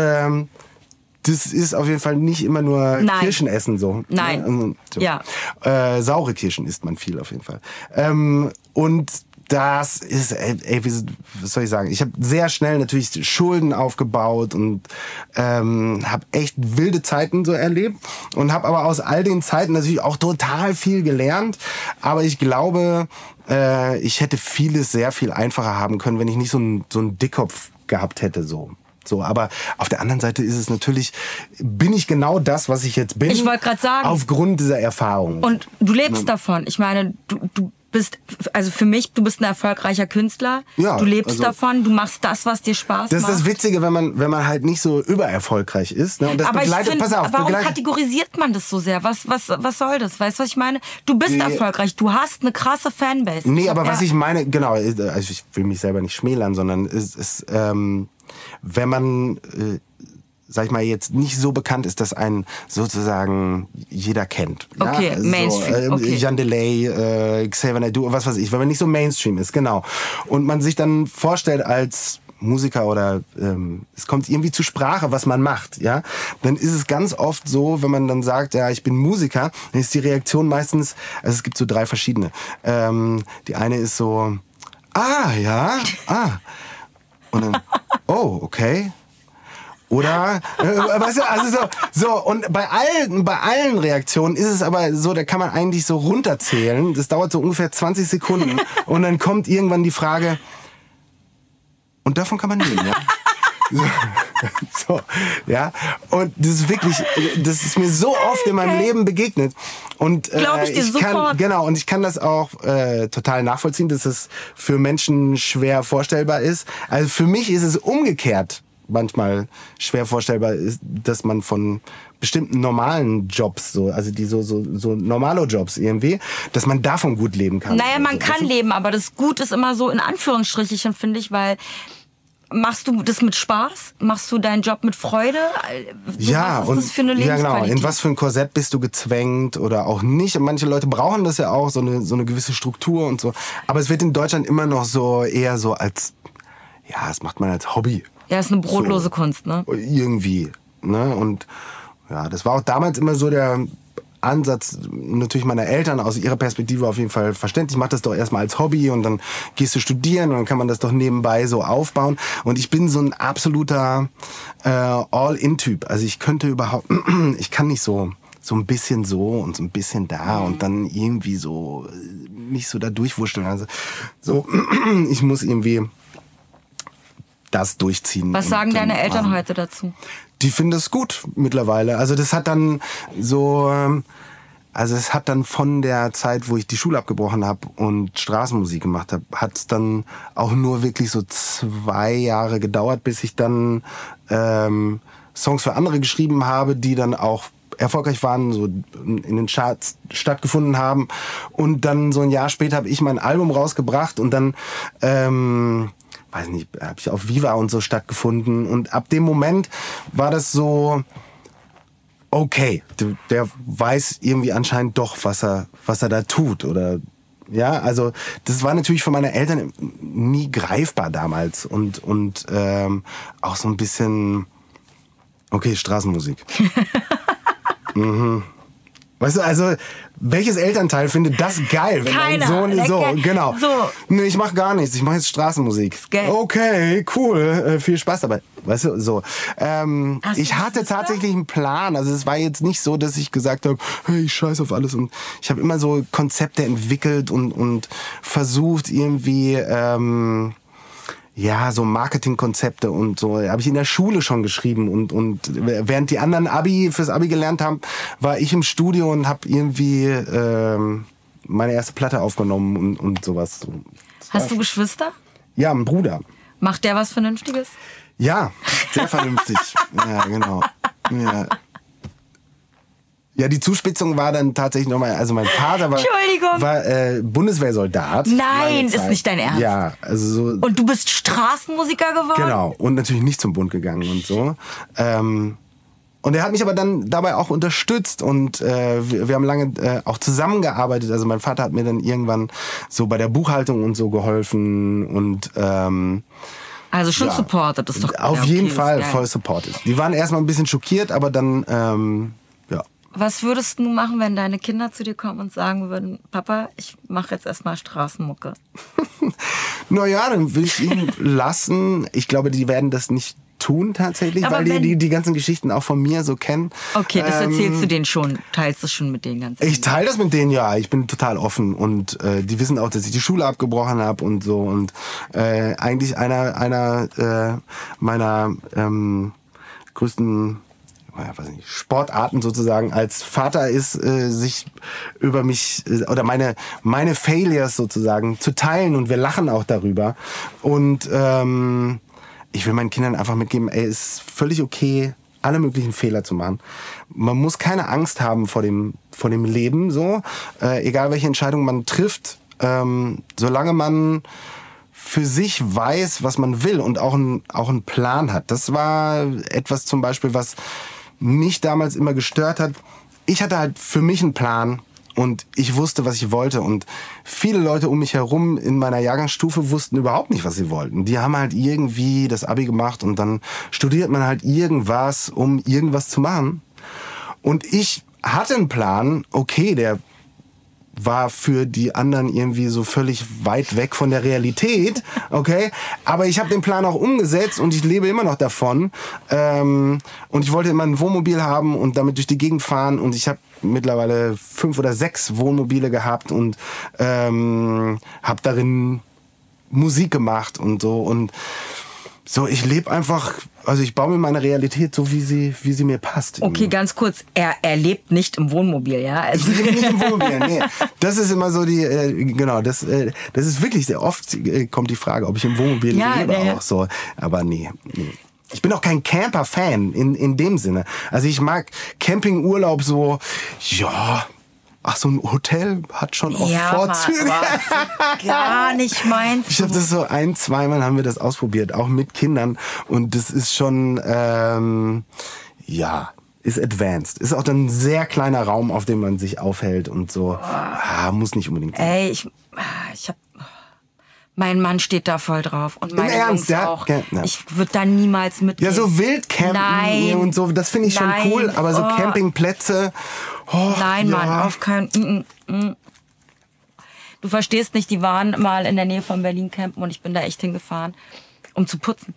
das ist auf jeden Fall nicht immer nur Kirschen essen so. Nein. Ne? So. Ja. Saure Kirschen isst man viel auf jeden Fall. Und das ist, was soll ich sagen? Ich habe sehr schnell natürlich Schulden aufgebaut und habe echt wilde Zeiten so erlebt und habe aber aus all den Zeiten natürlich auch total viel gelernt. Aber ich glaube, ich hätte vieles sehr viel einfacher haben können, wenn ich nicht so einen Dickkopf gehabt hätte so. So, aber auf der anderen Seite ist es natürlich, bin ich genau das, was ich jetzt bin. Ich wollte gerade sagen. Aufgrund dieser Erfahrung. Und du lebst davon. Ich meine, du bist, also für mich, du bist ein erfolgreicher Künstler. Ja, du lebst davon, du machst das, was dir Spaß macht. Das ist das Witzige, wenn man halt nicht so übererfolgreich ist. Ne? Und das aber warum kategorisiert man das so sehr? Was soll das? Weißt du, was ich meine? Du bist erfolgreich, du hast eine krasse Fanbase. Nee, aber was ich meine, genau, also ich will mich selber nicht schmälern, sondern wenn man, sag ich mal, jetzt nicht so bekannt ist, dass einen sozusagen jeder kennt. Okay, ja? Mainstream. Okay. Jan Delay, Xavier Naidoo, was weiß ich, wenn man nicht so Mainstream ist, genau. Und man sich dann vorstellt als Musiker oder es kommt irgendwie zur Sprache, was man macht, ja, dann ist es ganz oft so, wenn man dann sagt, ja, ich bin Musiker, dann ist die Reaktion meistens, also es gibt so 3 verschiedene. Die eine ist so, und dann, oh, okay. Oder, weißt du, also so, und bei allen Reaktionen ist es aber so, da kann man eigentlich so runterzählen. Das dauert so ungefähr 20 Sekunden. Und dann kommt irgendwann die Frage, und davon kann man nehmen, ja? So, ja. Und das ist wirklich, das ist mir so oft in meinem Leben begegnet. Und glaube ich dir sofort. Genau, und ich kann das auch total nachvollziehen, dass es für Menschen schwer vorstellbar ist. Also für mich ist es umgekehrt manchmal schwer vorstellbar, ist, dass man von bestimmten normalen Jobs, so, also die so Normalo-Jobs irgendwie, dass man davon gut leben kann. Naja, man kann leben, aber das Gut ist immer so in Anführungsstrichen, finde ich, weil machst du das mit Spaß? Machst du deinen Job mit Freude? Ja, was ist das für eine Lebensqualität? Ja, genau. In was für ein Korsett bist du gezwängt oder auch nicht? Und manche Leute brauchen das ja auch, so eine gewisse Struktur und so. Aber es wird in Deutschland immer noch so eher so als, ja, das macht man als Hobby. Ja, ist eine brotlose Kunst, ne? Irgendwie, ne? Und ja, das war auch damals immer so der Ansatz natürlich meiner Eltern aus ihrer Perspektive auf jeden Fall verständlich. Mach das doch erstmal als Hobby und dann gehst du studieren und dann kann man das doch nebenbei so aufbauen. Und ich bin so ein absoluter All-In-Typ. Also ich kann nicht so ein bisschen so und so ein bisschen da und dann irgendwie so nicht so da durchwurschteln. Also so, ich muss irgendwie das durchziehen. Was sagen deine Eltern heute dazu? Die finden das gut mittlerweile. Also das hat dann so, also es hat dann von der Zeit, wo ich die Schule abgebrochen habe und Straßenmusik gemacht habe, hat es dann auch nur wirklich so 2 Jahre gedauert, bis ich dann Songs für andere geschrieben habe, die dann auch erfolgreich waren, so in den Charts stattgefunden haben. Und dann so ein Jahr später habe ich mein Album rausgebracht und dann weiß nicht, habe ich auf Viva und so stattgefunden. Und ab dem Moment war das so, okay, der weiß irgendwie anscheinend doch, was er da tut. Oder Ja, also das war natürlich für meine Eltern nie greifbar damals und auch so ein bisschen, okay, Straßenmusik. Weißt du, also welches Elternteil findet das geil, wenn Keiner. dein Sohn so, genau. So. Nee, ich mach gar nichts, ich mache jetzt Straßenmusik. Okay, cool, viel Spaß dabei. Weißt du, so. Ich hatte tatsächlich einen Plan, also es war jetzt nicht so, dass ich gesagt habe, hey, ich scheiß auf alles und ich habe immer so Konzepte entwickelt und versucht irgendwie so Marketingkonzepte und so habe ich in der Schule schon geschrieben und während die anderen fürs Abi gelernt haben, war ich im Studio und habe irgendwie meine erste Platte aufgenommen und sowas. Hast du Geschwister? Ja, einen Bruder. Macht der was Vernünftiges? Ja, sehr vernünftig. Ja, genau. Ja, die Zuspitzung war dann tatsächlich nochmal, also mein Vater war Bundeswehrsoldat. Nein, ist nicht dein Ernst. Ja, also so. Und du bist Straßenmusiker geworden? Genau, und natürlich nicht zum Bund gegangen und so. Und er hat mich aber dann dabei auch unterstützt und wir haben lange auch zusammengearbeitet. Also mein Vater hat mir dann irgendwann so bei der Buchhaltung und so geholfen und also schon supported, das ist doch auf jeden Fall voll supported. Die waren erstmal ein bisschen schockiert, aber dann Was würdest du machen, wenn deine Kinder zu dir kommen und sagen würden, Papa, ich mache jetzt erstmal Straßenmucke? Naja, dann will ich ihn lassen. Ich glaube, die werden das nicht tun tatsächlich, aber weil die ganzen Geschichten auch von mir so kennen. Okay, das erzählst du denen schon, teilst du schon mit denen ganz. Ich teile das mit denen, ja. Ich bin total offen und die wissen auch, dass ich die Schule abgebrochen habe und so und eigentlich einer meiner größten Sportarten sozusagen als Vater ist, sich über mich oder meine Failures sozusagen zu teilen und wir lachen auch darüber und ich will meinen Kindern einfach mitgeben, ist völlig okay, alle möglichen Fehler zu machen. Man muss keine Angst haben vor dem Leben, so, egal welche Entscheidung man trifft, solange man für sich weiß, was man will und auch einen Plan hat. Das war etwas zum Beispiel, was mich damals immer gestört hat. Ich hatte halt für mich einen Plan und ich wusste, was ich wollte. Und viele Leute um mich herum in meiner Jahrgangsstufe wussten überhaupt nicht, was sie wollten. Die haben halt irgendwie das Abi gemacht und dann studiert man halt irgendwas, um irgendwas zu machen. Und ich hatte einen Plan, okay, der war für die anderen irgendwie so völlig weit weg von der Realität, okay? Aber ich habe den Plan auch umgesetzt und ich lebe immer noch davon. Und ich wollte immer ein Wohnmobil haben und damit durch die Gegend fahren und ich habe mittlerweile 5 oder 6 Wohnmobile gehabt und habe darin Musik gemacht und so und so, ich lebe einfach, also ich baue mir meine Realität so, wie sie mir passt. Okay, ganz kurz, er lebt nicht im Wohnmobil, ja? Also ich lebe nicht im Wohnmobil, nee. Das ist immer so die, genau, das ist wirklich sehr oft kommt die Frage, ob ich im Wohnmobil lebe auch so. Aber nee. Ich bin auch kein Camper-Fan in dem Sinne. Also ich mag Campingurlaub so, ja. Ach, so ein Hotel hat schon auch Vorzüge. Aber gar nicht meins. Ich habe das so 1-2 Mal haben wir das ausprobiert, auch mit Kindern. Und das ist schon, ist advanced. Ist auch dann ein sehr kleiner Raum, auf dem man sich aufhält und so. Muss nicht unbedingt sein. Ey, ich hab... Mein Mann steht da voll drauf. Und meine Jungs auch. Ja. Ich würde da niemals mitgehen. Ja, so Wildcampen und so, das finde ich schon cool. Aber so Campingplätze... Nein, Mann, auf keinen... Du verstehst nicht, die waren mal in der Nähe von Berlin campen und ich bin da echt hingefahren, um zu putzen.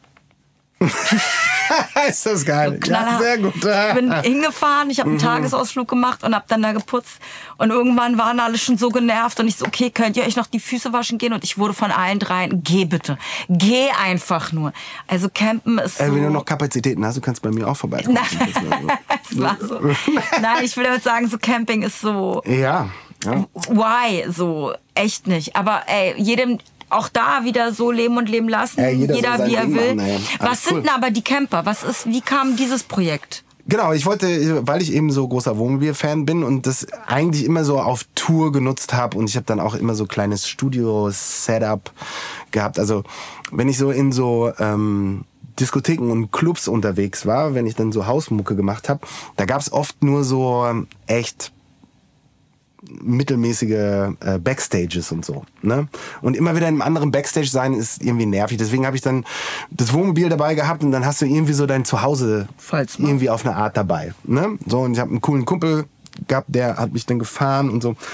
Ist das geil. Ja, sehr gut. Ich bin hingefahren, ich habe einen Tagesausflug gemacht und habe dann da geputzt. Und irgendwann waren alle schon so genervt und ich so, okay, könnt ihr euch noch die Füße waschen gehen? Und ich wurde von allen dreien, geh bitte. Geh einfach nur. Also campen ist so... Wenn du noch Kapazitäten hast, du kannst bei mir auch vorbeikommen. Das war so. Nein, ich will damit sagen, so Camping ist so... Ja. Why? So, echt nicht. Aber jedem... Auch da wieder so leben und leben lassen, jeder so wie er will. Was sind denn aber die Camper? Wie kam dieses Projekt? Genau, ich wollte, weil ich eben so großer Wohnmobil-Fan bin und das eigentlich immer so auf Tour genutzt habe und ich habe dann auch immer so kleines Studio-Setup gehabt. Also wenn ich so in so Diskotheken und Clubs unterwegs war, wenn ich dann so Hausmucke gemacht habe, da gab es oft nur so echt mittelmäßige Backstages und so. Ne? Und immer wieder in einem anderen Backstage sein ist irgendwie nervig. Deswegen habe ich dann das Wohnmobil dabei gehabt und dann hast du irgendwie so dein Zuhause irgendwie auf eine Art dabei. Ne? So, und ich habe einen coolen Kumpel gehabt, der hat mich dann gefahren und so.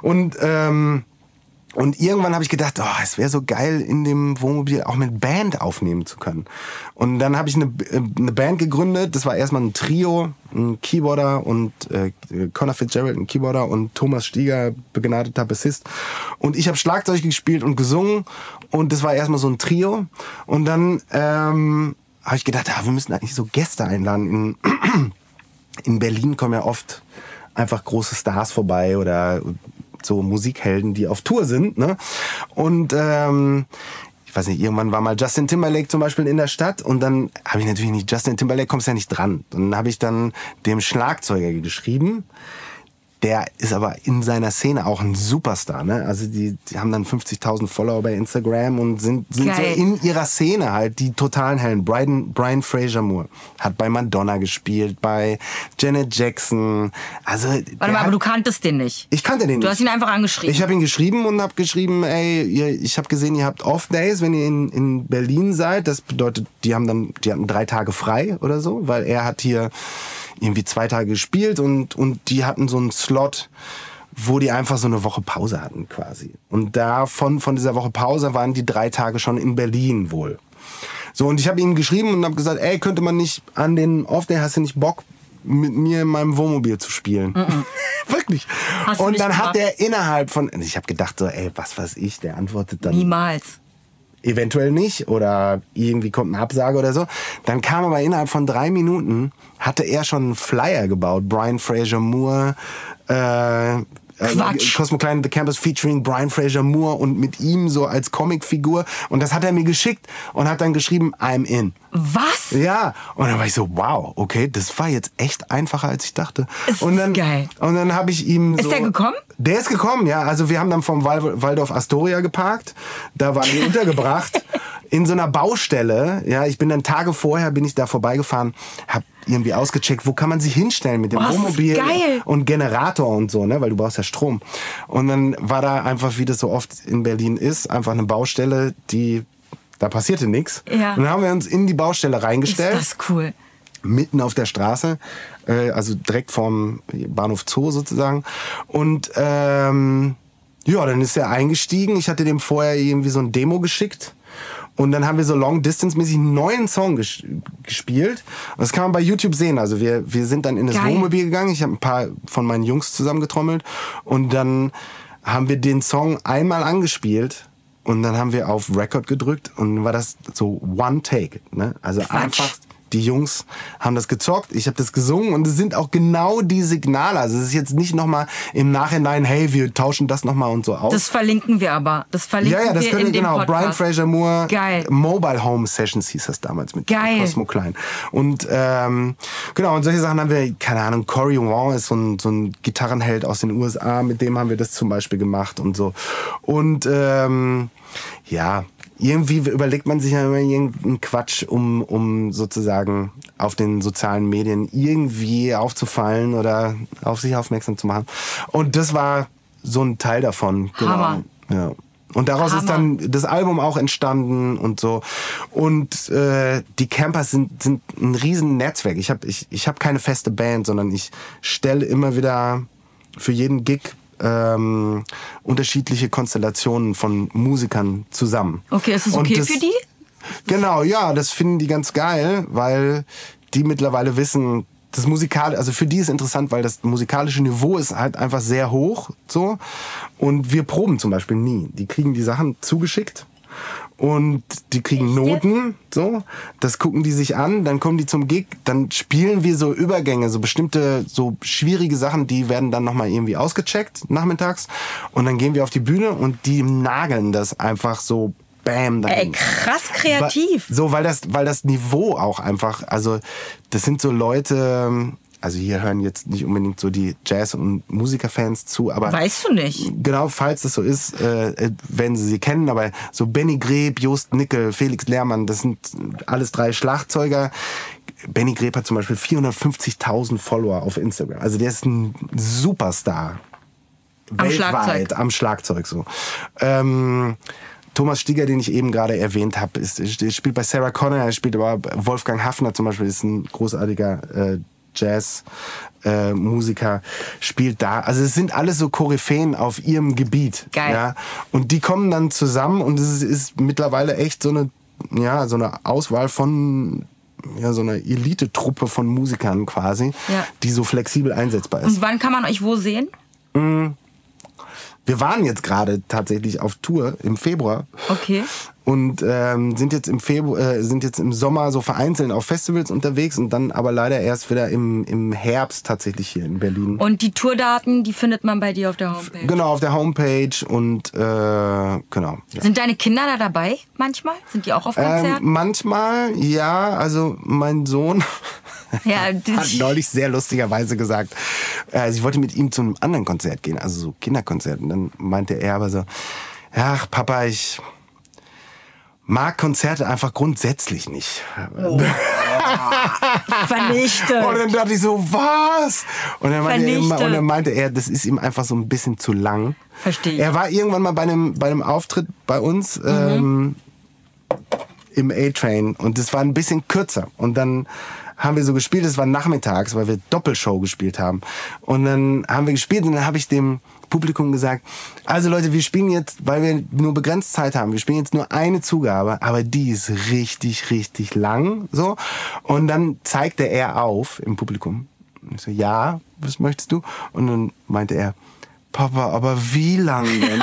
Und irgendwann habe ich gedacht, es wäre so geil, in dem Wohnmobil auch mit Band aufnehmen zu können. Und dann habe ich eine Band gegründet. Das war erstmal ein Trio, ein Keyboarder und Conor Fitzgerald, ein Keyboarder, und Thomas Stieger, begnadeter Bassist. Und ich habe Schlagzeug gespielt und gesungen. Und das war erstmal so ein Trio. Und dann habe ich gedacht, wir müssen eigentlich so Gäste einladen. In Berlin kommen ja oft einfach große Stars vorbei oder so Musikhelden, die auf Tour sind, ne? Und ich weiß nicht, irgendwann war mal Justin Timberlake zum Beispiel in der Stadt und dann habe ich natürlich nicht, Justin Timberlake kommst ja nicht dran. Dann habe ich dann dem Schlagzeuger geschrieben. Der ist aber in seiner Szene auch ein Superstar, ne? Also die haben dann 50.000 Follower bei Instagram und sind so in ihrer Szene halt die totalen Helden. Brian Fraser Moore hat bei Madonna gespielt, bei Janet Jackson. Also warte mal, aber du kanntest den nicht? Ich kannte den nicht. Du hast ihn einfach angeschrieben? Ich habe ihn geschrieben und habe geschrieben, ey, ich habe gesehen, ihr habt Off-Days, wenn ihr in Berlin seid. Das bedeutet, die hatten 3 Tage frei oder so, weil er hat hier irgendwie 2 Tage gespielt und die hatten so einen Slot, wo die einfach so eine Woche Pause hatten quasi. Und von dieser Woche Pause waren die 3 Tage schon in Berlin wohl. So, und ich habe ihm geschrieben und habe gesagt, ey, könnte man nicht an den Off-Day, hast du nicht Bock, mit mir in meinem Wohnmobil zu spielen? Wirklich. Und dann hat der innerhalb von, ich habe gedacht so, ey, was weiß ich, der antwortet dann. Niemals. Eventuell nicht oder irgendwie kommt eine Absage oder so. Dann kam aber innerhalb von 3 Minuten, hatte er schon einen Flyer gebaut. Brian Fraser Moore, Cosmo Klein The Campus featuring Brian Fraser Moore und mit ihm so als Comicfigur. Und das hat er mir geschickt und hat dann geschrieben, I'm in. Was? Ja. Und dann war ich so, wow, okay, das war jetzt echt einfacher, als ich dachte. Ist geil. Und dann habe ich ihm so... Ist der gekommen? Der ist gekommen, ja. Also wir haben dann vom Waldorf Astoria geparkt. Da waren wir untergebracht. In so einer Baustelle. Ja, ich bin dann Tage vorher, bin ich da vorbeigefahren, habe irgendwie ausgecheckt, wo kann man sich hinstellen mit dem Wohnmobil und Generator und so, ne, weil du brauchst ja Strom. Und dann war da einfach, wie das so oft in Berlin ist, einfach eine Baustelle, da passierte nichts. Ja. Und dann haben wir uns in die Baustelle reingestellt. Ist das cool. Mitten auf der Straße, also direkt vorm Bahnhof Zoo sozusagen. Und dann ist er eingestiegen. Ich hatte dem vorher irgendwie so ein Demo geschickt. Und dann haben wir so Long-Distance-mäßig einen neuen Song gespielt. Und das kann man bei YouTube sehen. Also wir sind dann in das Wohnmobil gegangen. Ich habe ein paar von meinen Jungs zusammengetrommelt. Und dann haben wir den Song einmal angespielt. Und dann haben wir auf Record gedrückt. Und dann war das so One Take. Ne? Also einfach... Die Jungs haben das gezockt, ich habe das gesungen und es sind auch genau die Signale. Also es ist jetzt nicht nochmal im Nachhinein, hey, wir tauschen das nochmal und so aus. Das verlinken wir aber. Das verlinken das wir in dem Podcast. Brian Fraser Moore, Mobile Home Sessions hieß das damals mit Cosmo Klein. Und und solche Sachen haben wir, keine Ahnung, Cory Wong ist so ein Gitarrenheld aus den USA, mit dem haben wir das zum Beispiel gemacht und so. Und irgendwie überlegt man sich ja immer irgendeinen Quatsch, um sozusagen auf den sozialen Medien irgendwie aufzufallen oder auf sich aufmerksam zu machen. Und das war so ein Teil davon. Hammer. Genau. Ja. Und daraus ist dann das Album auch entstanden und so. Und die Campers sind ein riesen Netzwerk. Ich hab keine feste Band, sondern ich stelle immer wieder für jeden Gig unterschiedliche Konstellationen von Musikern zusammen. Okay, ist das okay für die? Genau, ja, das finden die ganz geil, weil die mittlerweile wissen, das also für die ist interessant, weil das musikalische Niveau ist halt einfach sehr hoch, so. Und wir proben zum Beispiel nie. Die kriegen die Sachen zugeschickt. Und die kriegen Noten, so, das gucken die sich an, dann kommen die zum Gig, dann spielen wir so Übergänge, so bestimmte, so schwierige Sachen, die werden dann nochmal irgendwie ausgecheckt nachmittags und dann gehen wir auf die Bühne und die nageln das einfach so bam dahin. Ey, krass kreativ. Weil das Niveau auch einfach, also das sind so Leute... Also hier hören jetzt nicht unbedingt so die Jazz- und Musikerfans zu, aber... Weißt du nicht. Genau, falls das so ist, werden sie kennen, aber so Benny Greb, Jost Nickel, Felix Lehrmann, das sind alles 3 Schlagzeuger. Benny Greb hat zum Beispiel 450.000 Follower auf Instagram. Also der ist ein Superstar. weltweit am Schlagzeug so. Thomas Stieger, den ich eben gerade erwähnt habe, spielt bei Sarah Connor, er spielt aber Wolfgang Hafner zum Beispiel, ist ein großartiger Jazz-Musiker, spielt da. Also es sind alles so Koryphäen auf ihrem Gebiet. Geil. Ja? Und die kommen dann zusammen und es ist mittlerweile echt so eine Auswahl von so einer Elite-Truppe von Musikern quasi, die so flexibel einsetzbar ist. Und wann kann man euch wo sehen? Wir waren jetzt gerade tatsächlich auf Tour im Februar. Okay. Und sind jetzt im Sommer so vereinzelt auf Festivals unterwegs und dann aber leider erst wieder im Herbst tatsächlich hier in Berlin. Und die Tourdaten, die findet man bei dir auf der Homepage? Genau, auf der Homepage und genau. Ja. Sind deine Kinder da dabei manchmal? Sind die auch auf Konzerten? Manchmal, ja. Also mein Sohn hat neulich sehr lustigerweise gesagt, ich wollte mit ihm zu einem anderen Konzert gehen, also so Kinderkonzert. Und dann meinte er aber so, ach Papa, ich mag Konzerte einfach grundsätzlich nicht. Oh. Vernichtet. Und dann dachte ich so, was? Und dann meinte er, das ist ihm einfach so ein bisschen zu lang. Verstehe ich. Er war irgendwann mal bei einem Auftritt bei uns im A-Train und das war ein bisschen kürzer. Und dann haben wir so gespielt, es war nachmittags, weil wir Doppelshow gespielt haben. Und dann haben wir gespielt und dann habe ich dem Publikum gesagt, also Leute, wir spielen jetzt, weil wir nur begrenzt Zeit haben, wir spielen jetzt nur eine Zugabe, aber die ist richtig, richtig lang. So. Und dann zeigte er auf im Publikum. Und ich so, ja, was möchtest du? Und dann meinte er, Papa, aber wie lang denn?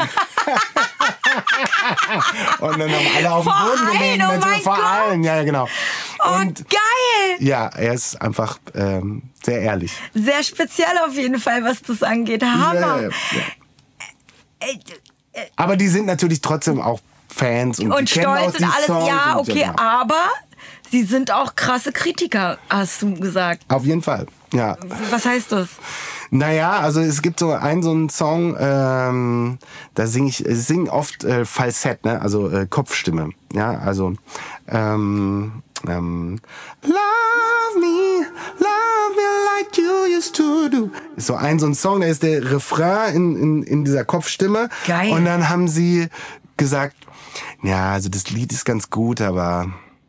Und dann haben alle auf den Boden gelegen. Vor allen, ja, genau. Und geil! Ja, er ist einfach sehr ehrlich. Sehr speziell auf jeden Fall, was das angeht. Hammer. Ja. Aber die sind natürlich trotzdem auch Fans und die kennen stolz auch die und alles. Songs Ja, und okay, aber sie sind auch krasse Kritiker, hast du gesagt. Auf jeden Fall, ja. Was heißt das? Naja, also es gibt so einen Song, da sing oft Falsett, ne? Also Kopfstimme, ja, also Love me like you used to do. Ist so ein Song, da ist der Refrain in dieser Kopfstimme. Geil. Und dann haben sie gesagt, ja, also das Lied ist ganz gut, aber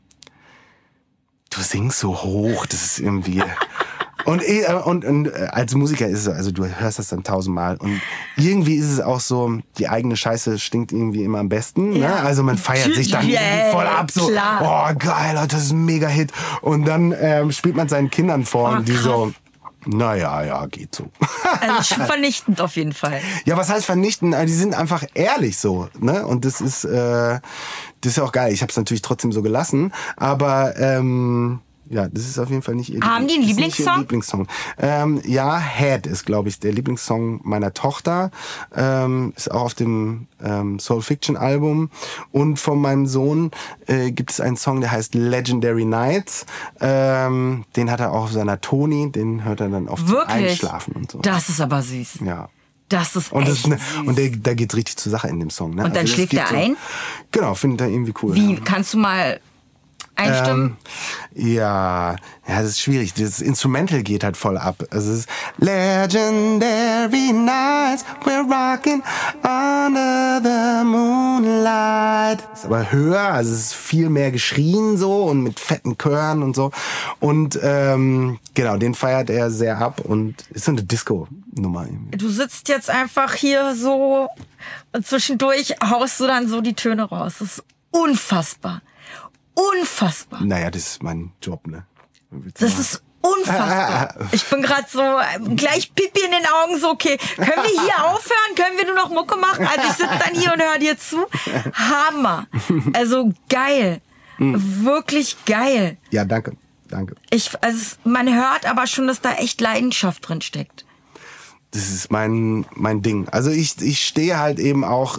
du singst so hoch, das ist irgendwie... Und als Musiker ist es so, also du hörst das dann 1000-mal und irgendwie ist es auch so, die eigene Scheiße stinkt irgendwie immer am besten, ne? Also man feiert sich dann irgendwie voll ab, so, oh geil, das ist ein Mega-Hit und dann spielt man seinen Kindern vor und die so, naja, ja, geht so. Also vernichtend auf jeden Fall. Ja, was heißt vernichtend? Die sind einfach ehrlich so, ne? Und das ist ja auch geil. Ich habe es natürlich trotzdem so gelassen, aber ja, das ist auf jeden Fall nicht ihr Haben die einen Lieblingssong? Ja, Head ist, glaube ich, der Lieblingssong meiner Tochter. Ist auch auf dem Soul Fiction Album. Und von meinem Sohn gibt es einen Song, der heißt Legendary Nights. Den hat er auch auf seiner Toni. Den hört er dann oft zum Einschlafen und so. Das ist aber süß. Ja. Das ist und echt süß. Und da geht's richtig zur Sache in dem Song. Ne? Und dann schläft er ein? Genau, findet er irgendwie cool. Wie? Kannst du mal einstimmen? Ja, das ist schwierig. Das Instrumental geht halt voll ab. Also es ist Legendary Nights, we're rocking under the moonlight. Ist aber höher, also es ist viel mehr geschrien so und mit fetten Chören und so. Und genau, den feiert er sehr ab und ist so eine Disco-Nummer. Du sitzt jetzt einfach hier so und zwischendurch haust du dann so die Töne raus. Das ist unfassbar. Unfassbar. Naja, das ist mein Job, ne? Das ist unfassbar. Ich bin gerade so, gleich Pipi in den Augen, so, okay, können wir hier aufhören? Können wir nur noch Mucke machen? Also ich sitze dann hier und höre dir zu. Hammer. Also geil. Wirklich geil. Ja, danke. Man hört aber schon, dass da echt Leidenschaft drin steckt. Das ist mein Ding. Also ich stehe halt eben auch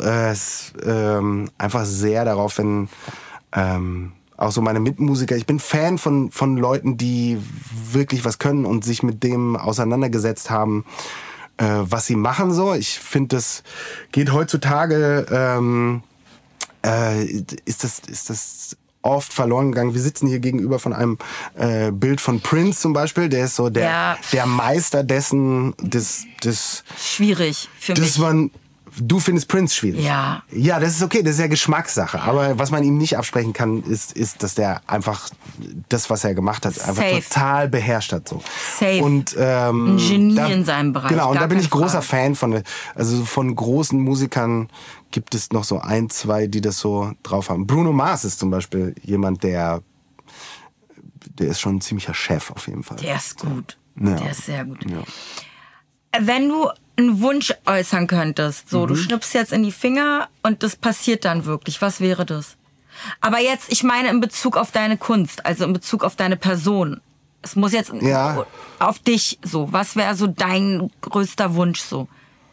einfach sehr darauf, wenn auch so meine Mitmusiker, ich bin Fan von Leuten, die wirklich was können und sich mit dem auseinandergesetzt haben, was sie machen so. Ich finde, das geht heutzutage, ist das oft verloren gegangen. Wir sitzen hier gegenüber von einem Bild von Prince zum Beispiel. Der ist so der Meister dessen, schwierig für mich. Du findest Prince schwierig? Ja. Ja, das ist okay, das ist ja Geschmackssache. Aber was man ihm nicht absprechen kann, ist, dass der einfach das, was er gemacht hat, einfach total beherrscht hat. So. Safe. Und, ein Genie in seinem Bereich. Genau, und da bin ich großer Frage. Fan von. Also von großen Musikern gibt es noch so 1, 2, die das so drauf haben. Bruno Mars ist zum Beispiel jemand, der ist schon ein ziemlicher Chef auf jeden Fall. Der ist gut. Ja. Der ist sehr gut. Ja. Wenn du einen Wunsch äußern könntest, so, du schnippst jetzt in die Finger und das passiert dann wirklich, was wäre das? Aber jetzt, ich meine in Bezug auf deine Kunst, also in Bezug auf deine Person. Es muss jetzt auf dich so. Was wäre so dein größter Wunsch so?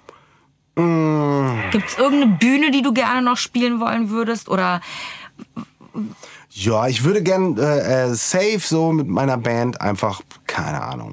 Gibt's irgendeine Bühne, die du gerne noch spielen wollen würdest? Oder Ja, ich würde gern safe so mit meiner Band einfach, keine Ahnung,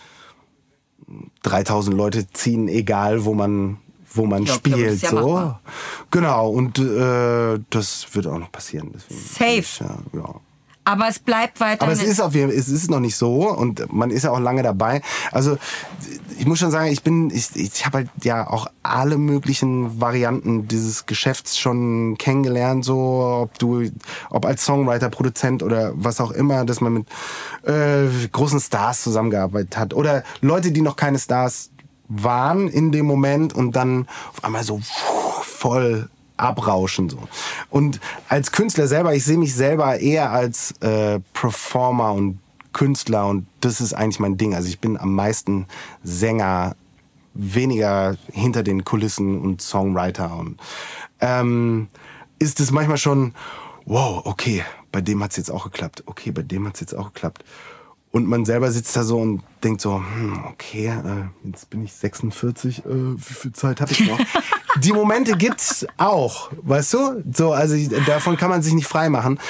3000 Leute ziehen, egal wo man spielt. Ja so. machbar. Genau, und das wird auch noch passieren. Deswegen Safe. ja. aber es bleibt weiter. Aber es ist noch nicht so und man ist ja auch lange dabei. Also ich muss schon sagen, ich habe halt ja auch alle möglichen Varianten dieses Geschäfts schon kennengelernt, so ob als Songwriter, Produzent oder was auch immer, dass man mit großen Stars zusammengearbeitet hat oder Leute, die noch keine Stars waren in dem Moment und dann auf einmal so voll abrauschen so. Und als Künstler selber, ich sehe mich selber eher als Performer und Künstler und das ist eigentlich mein Ding. Also ich bin am meisten Sänger, weniger hinter den Kulissen und Songwriter und ist es manchmal schon, wow, okay, bei dem hat's jetzt auch geklappt. Okay, bei dem hat's jetzt auch geklappt. Und man selber sitzt da so und denkt so, okay, jetzt bin ich 46, wie viel Zeit habe ich noch? Die Momente gibt's auch, weißt du? So, also davon kann man sich nicht frei machen.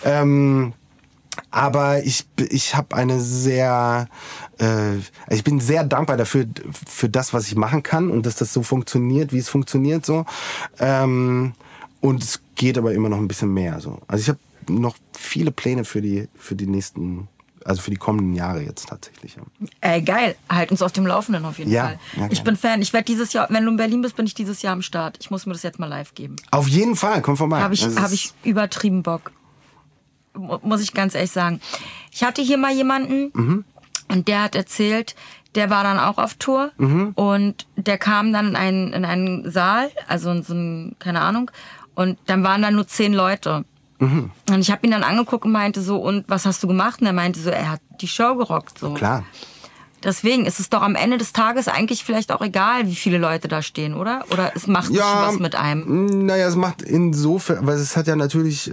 Aber ich habe eine sehr, ich bin sehr dankbar dafür, für das, was ich machen kann und dass das so funktioniert, wie es funktioniert so. Und es geht aber immer noch ein bisschen mehr so. Also ich habe noch viele Pläne für die nächsten, also für die kommenden Jahre jetzt tatsächlich. Ja. Geil, halt uns auf dem Laufenden auf jeden Fall. Ja, ich bin Fan. Ich werde dieses Jahr, wenn du in Berlin bist, bin ich dieses Jahr am Start. Ich muss mir das jetzt mal live geben. Auf jeden Fall, komm vorbei. Habe ich übertrieben Bock. Muss ich ganz ehrlich sagen. Ich hatte hier mal jemanden und der hat erzählt, der war dann auch auf Tour und der kam dann in einen Saal, also in so ein, keine Ahnung, und dann waren da nur 10 Leute. Und ich habe ihn dann angeguckt und meinte so, und was hast du gemacht? Und er meinte so, er hat die Show gerockt. So. Klar. Deswegen ist es doch am Ende des Tages eigentlich vielleicht auch egal, wie viele Leute da stehen, oder? Oder es macht schon was mit einem? Naja, es macht insofern, weil es hat ja natürlich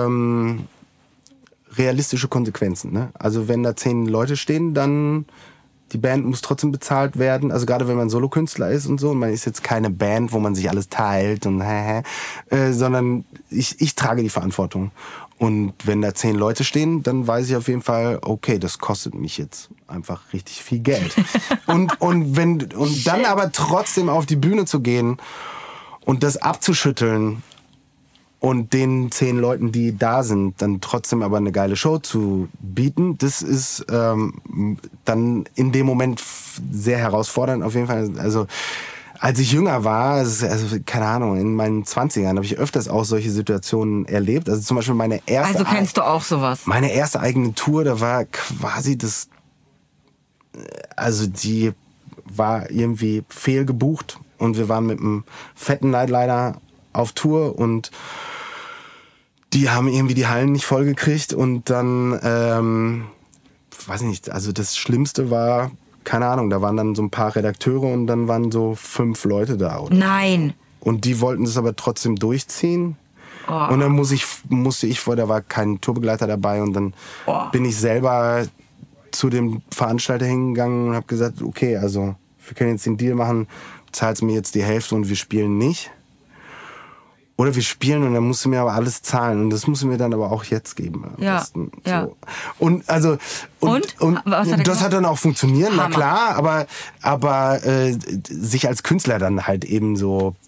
realistische Konsequenzen. Ne? Also wenn da 10 Leute stehen, dann die Band muss trotzdem bezahlt werden. Also gerade wenn man Solokünstler ist und so, und man ist jetzt keine Band, wo man sich alles teilt und sondern ich trage die Verantwortung. Und wenn da 10 Leute stehen, dann weiß ich auf jeden Fall, okay, das kostet mich jetzt einfach richtig viel Geld. und dann aber trotzdem auf die Bühne zu gehen und das abzuschütteln und den 10 Leuten, die da sind, dann trotzdem aber eine geile Show zu bieten, das ist dann in dem Moment sehr herausfordernd auf jeden Fall. Also als ich jünger war, also keine Ahnung, in meinen 20ern habe ich öfters auch solche Situationen erlebt. Also zum Beispiel meine erste... Also kennst du auch sowas? Meine erste eigene Tour, da war quasi das... Also die war irgendwie fehlgebucht und wir waren mit einem fetten Nightliner auf Tour und die haben irgendwie die Hallen nicht voll gekriegt und dann, weiß ich nicht, also das Schlimmste war, keine Ahnung, da waren dann so ein paar Redakteure und dann waren so 5 Leute da. Oder? Nein. Und die wollten das aber trotzdem durchziehen. Oh. Und dann musste ich vor, da war kein Tourbegleiter dabei und dann bin ich selber zu dem Veranstalter hingegangen und habe gesagt, okay, also wir können jetzt den Deal machen, zahlst mir jetzt die Hälfte und wir spielen nicht. Oder wir spielen und dann musst du mir aber alles zahlen. Und das musst du mir dann aber auch jetzt geben. Ja. So. Ja. Und also und was hat das hat dann auch funktioniert, Hammer. na klar, aber sich als Künstler dann halt eben so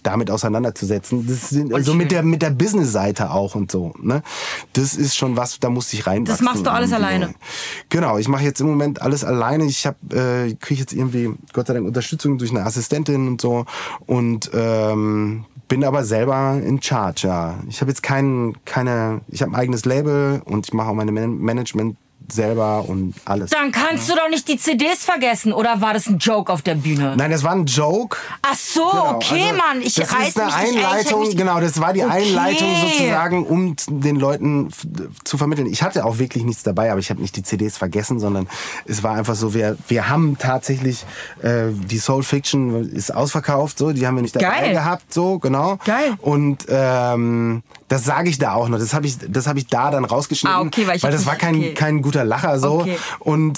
damit auseinanderzusetzen. Das sind also mit der Business-Seite auch und so. Ne? Das ist schon was, da musste ich reinwachsen. Das machst du alles alleine? Genau, ich mache jetzt im Moment alles alleine. Ich kriege jetzt irgendwie, Gott sei Dank, Unterstützung durch eine Assistentin und so. Und bin aber selber in charge, ja. Ich habe jetzt ich habe ein eigenes Label und ich mache auch meine Management selber und alles. Dann kannst du doch nicht die CDs vergessen, oder war das ein Joke auf der Bühne? Nein, das war ein Joke. Ach so, genau. Okay, also, Mann, das ist eine Einleitung, genau, das war die Einleitung sozusagen, um den Leuten zu vermitteln. Ich hatte auch wirklich nichts dabei, aber ich habe nicht die CDs vergessen, sondern es war einfach so, wir haben tatsächlich die Soul Fiction ist ausverkauft, so, die haben wir nicht dabei gehabt, so, genau. Geil. Und das sage ich da auch noch. Das habe ich da dann rausgeschnitten, okay, weil das war kein guter Lacher so. Okay. Und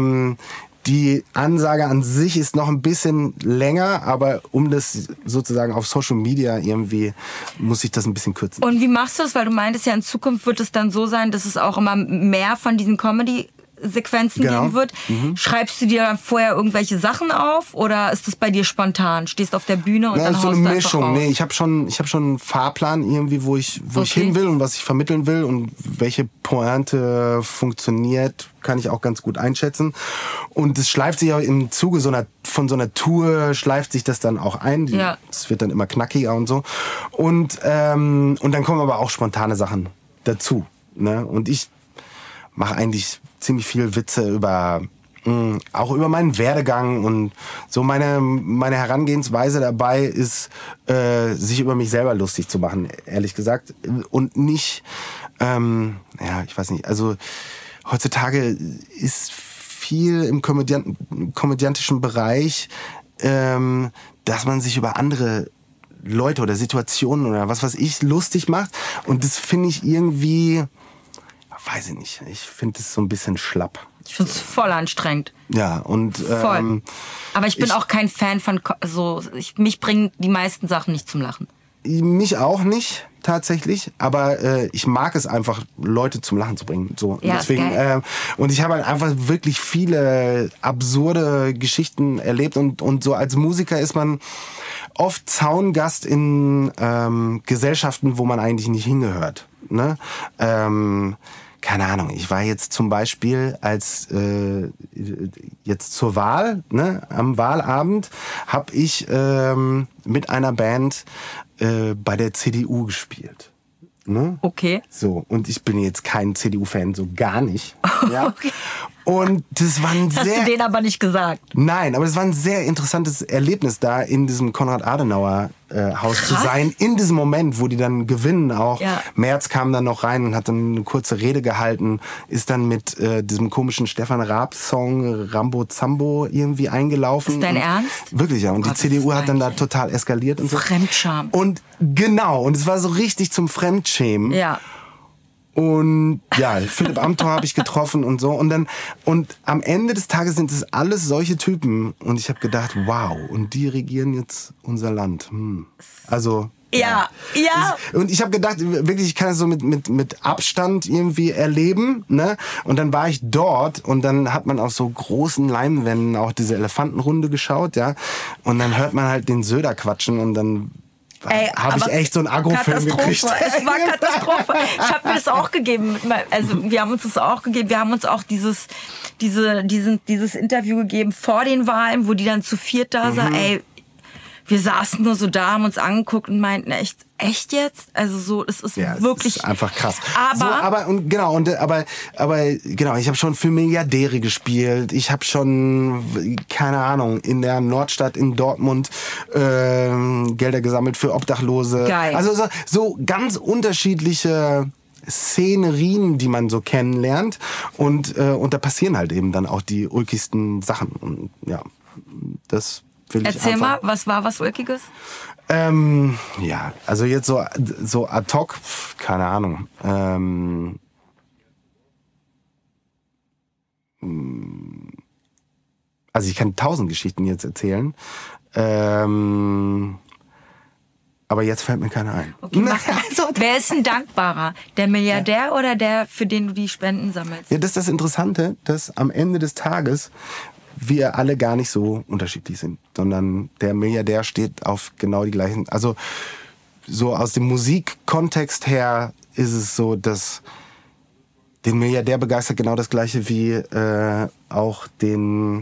die Ansage an sich ist noch ein bisschen länger, aber um das sozusagen auf Social Media irgendwie muss ich das ein bisschen kürzen. Und wie machst du das? Weil du meintest ja, in Zukunft wird es dann so sein, dass es auch immer mehr von diesen Comedy-Sequenzen geben wird. Schreibst du dir dann vorher irgendwelche Sachen auf oder ist das bei dir spontan? Stehst auf der Bühne und dann haust du einfach auf? Das ist so eine Mischung. Nee, ich habe schon einen Fahrplan irgendwie, wo ich hin will und was ich vermitteln will und welche Pointe funktioniert, kann ich auch ganz gut einschätzen. Und es schleift sich auch im Zuge von so einer Tour schleift sich das dann auch ein. Es wird dann immer knackiger und so. Und dann kommen aber auch spontane Sachen dazu. Ne? Und ich mache eigentlich ziemlich viel Witze auch über meinen Werdegang und so meine Herangehensweise dabei ist, sich über mich selber lustig zu machen, ehrlich gesagt. Und nicht, ich weiß nicht, also heutzutage ist viel im komödiantischen Bereich, dass man sich über andere Leute oder Situationen oder was weiß ich lustig macht. Und das finde ich irgendwie, weiß ich nicht, ich finde es so ein bisschen schlapp. Ich finde es voll anstrengend. Ja, und voll. Aber ich bin auch kein Fan von mich bringen die meisten Sachen nicht zum Lachen. Mich auch nicht, tatsächlich. Aber ich mag es einfach, Leute zum Lachen zu bringen. So. Ja, deswegen, und ich habe halt einfach wirklich viele absurde Geschichten erlebt. Und so als Musiker ist man oft Zaungast in Gesellschaften, wo man eigentlich nicht hingehört. Ne? Keine Ahnung, ich war jetzt zum Beispiel jetzt zur Wahl, ne, am Wahlabend, habe ich mit einer Band bei der CDU gespielt. Ne? Okay. So, und ich bin jetzt kein CDU-Fan, so gar nicht. Ja? Okay. Und das war Hast du denen aber nicht gesagt? Nein, aber es war ein sehr interessantes Erlebnis, da in diesem Konrad-Adenauer-Haus zu sein. In diesem Moment, wo die dann gewinnen auch. Ja. Merz kam dann noch rein und hat dann eine kurze Rede gehalten, ist dann mit diesem komischen Stefan Raab-Song Rambo Zambo irgendwie eingelaufen. Ist dein Ernst? Wirklich, ja. Und die CDU hat dann da total eskaliert und so. Fremdscham. Und genau, und es war so richtig zum Fremdschämen. Ja. Und ja, Philipp Amthor habe ich getroffen und so. Und am Ende des Tages sind es alles solche Typen. Und ich habe gedacht, wow, und die regieren jetzt unser Land. Also. Ja. Und ich habe gedacht, wirklich, ich kann es so mit Abstand irgendwie erleben. Ne? Und dann war ich dort und dann hat man auf so großen Leinwänden auch diese Elefantenrunde geschaut, ja. Und dann hört man halt den Söder quatschen und dann habe ich echt so einen Agro-Film gekriegt. Es war Katastrophe. Ich habe mir das auch gegeben. Also wir haben uns das auch gegeben. Wir haben uns auch dieses Interview gegeben vor den Wahlen, wo die dann zu viert da saßen. Wir saßen nur so da, haben uns angeguckt und meinten, echt jetzt? Also so, es ist wirklich... Das ist einfach krass. Aber ich habe schon für Milliardäre gespielt. Ich habe schon, keine Ahnung, in der Nordstadt in Dortmund Gelder gesammelt für Obdachlose. Geil. Also so ganz unterschiedliche Szenerien, die man so kennenlernt. Und da passieren halt eben dann auch die ulkigsten Sachen. Und ja, das... Erzähl mal, was war was Ulkiges? Ja, also jetzt so ad hoc, keine Ahnung. Also ich kann 1000 Geschichten jetzt erzählen. Aber jetzt fällt mir keiner ein. Okay, wer ist ein Dankbarer? Der Milliardär oder der, für den du die Spenden sammelst? Ja, das ist das Interessante, dass am Ende des Tages wir alle gar nicht so unterschiedlich sind, sondern der Milliardär steht auf genau die gleichen, also so aus dem Musikkontext her ist es so, dass den Milliardär begeistert genau das Gleiche wie auch den,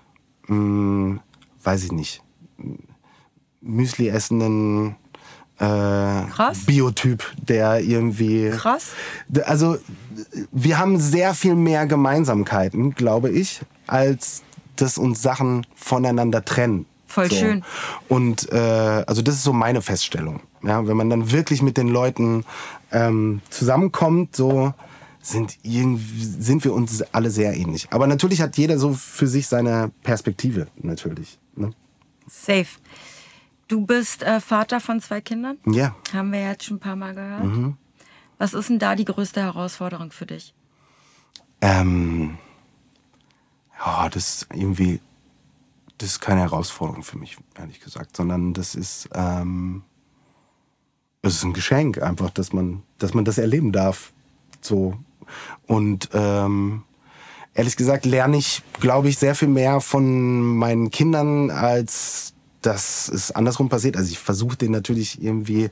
weiß ich nicht, Müsli essenden Biotyp, der irgendwie... Krass. Also wir haben sehr viel mehr Gemeinsamkeiten, glaube ich, als dass uns Sachen voneinander trennen. Voll schön. Und also das ist so meine Feststellung. Ja, wenn man dann wirklich mit den Leuten zusammenkommt, so sind wir uns alle sehr ähnlich. Aber natürlich hat jeder so für sich seine Perspektive, natürlich. Ne? Safe. Du bist Vater von 2 Kindern? Ja. Haben wir jetzt schon ein paar Mal gehört. Was ist denn da die größte Herausforderung für dich? Ja, das ist keine Herausforderung für mich, ehrlich gesagt, sondern das ist ein Geschenk einfach, dass man das erleben darf. So. Und ehrlich gesagt lerne ich, glaube ich, sehr viel mehr von meinen Kindern, als dass es andersrum passiert. Also ich versuche denen natürlich irgendwie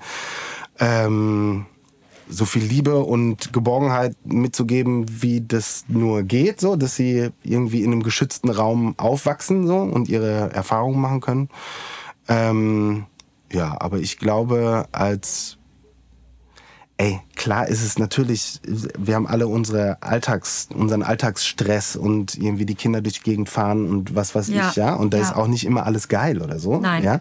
so viel Liebe und Geborgenheit mitzugeben, wie das nur geht, so, dass sie irgendwie in einem geschützten Raum aufwachsen so und ihre Erfahrungen machen können. Ja, aber ich glaube, klar ist es natürlich, wir haben alle unseren Alltagsstress und irgendwie die Kinder durch die Gegend fahren und was weiß ich, ja. Und da ist auch nicht immer alles geil oder so. Nein. Ja.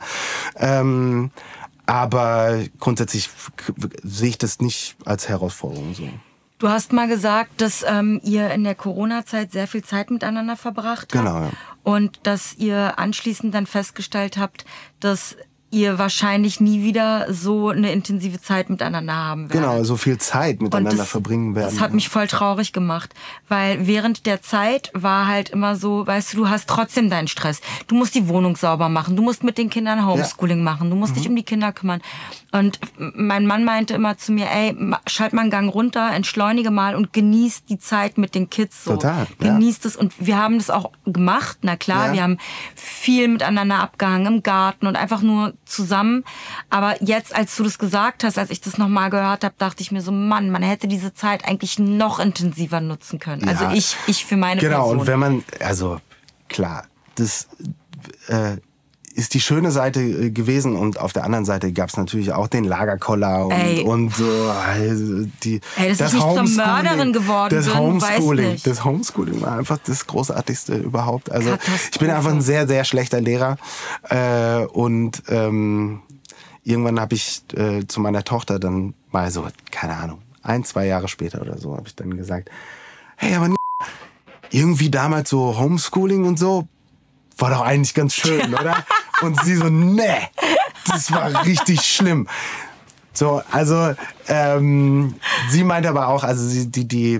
Aber grundsätzlich sehe ich das nicht als Herausforderung so. Du hast mal gesagt, dass ihr in der Corona-Zeit sehr viel Zeit miteinander verbracht habt. Genau, ja. Und dass ihr anschließend dann festgestellt habt, dass ihr wahrscheinlich nie wieder so eine intensive Zeit miteinander haben werdet. Genau, so viel Zeit miteinander verbringen werden. Das hat mich voll traurig gemacht, weil während der Zeit war halt immer so, weißt du hast trotzdem deinen Stress. Du musst die Wohnung sauber machen, du musst mit den Kindern Homeschooling machen, du musst dich um die Kinder kümmern. Und mein Mann meinte immer zu mir, schalt mal einen Gang runter, entschleunige mal und genieß die Zeit mit den Kids. So. Total. Genießt es. Und wir haben das auch gemacht, na klar, wir haben viel miteinander abgehangen im Garten und einfach nur zusammen. Aber jetzt, als du das gesagt hast, als ich das nochmal gehört habe, dachte ich mir so, Mann, man hätte diese Zeit eigentlich noch intensiver nutzen können. Ja. Also ich für meine Person. Genau, und wenn man, also klar, das ist die schöne Seite gewesen und auf der anderen Seite gab es natürlich auch den Lagerkoller und so. Also dass ich nicht zur Mörderin geworden bin, Homeschooling, weiß nicht. das Homeschooling war einfach das Großartigste überhaupt. Also ich bin einfach ein sehr, sehr schlechter Lehrer und irgendwann habe ich zu meiner Tochter dann mal so, keine Ahnung, 1-2 Jahre später oder so, habe ich dann gesagt, hey, aber irgendwie damals so Homeschooling und so, war doch eigentlich ganz schön, oder? Und sie so, nee, das war richtig schlimm. So, also sie meinte aber auch, also die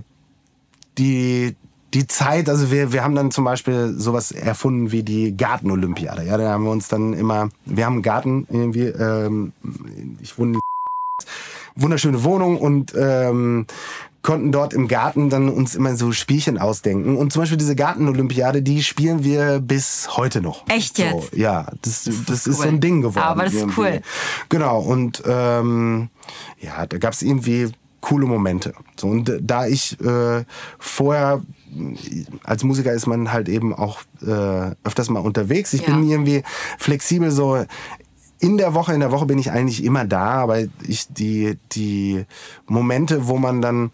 Zeit, also wir haben dann zum Beispiel sowas erfunden wie die Garten-Olympiade. Ja, da haben wir uns dann immer, wir haben einen Garten irgendwie, ich wohne in wunderschöne Wohnung und konnten dort im Garten dann uns immer so Spielchen ausdenken. Und zum Beispiel diese Garten-Olympiade, die spielen wir bis heute noch. Echt jetzt? So, ja, das ist so ein Ding geworden. Aber das ist cool. Genau, und ja, da gab es irgendwie coole Momente. So, und da ich vorher, als Musiker ist man halt eben auch öfters mal unterwegs. Ich bin irgendwie flexibel so. In der Woche bin ich eigentlich immer da, aber die Momente, wo man dann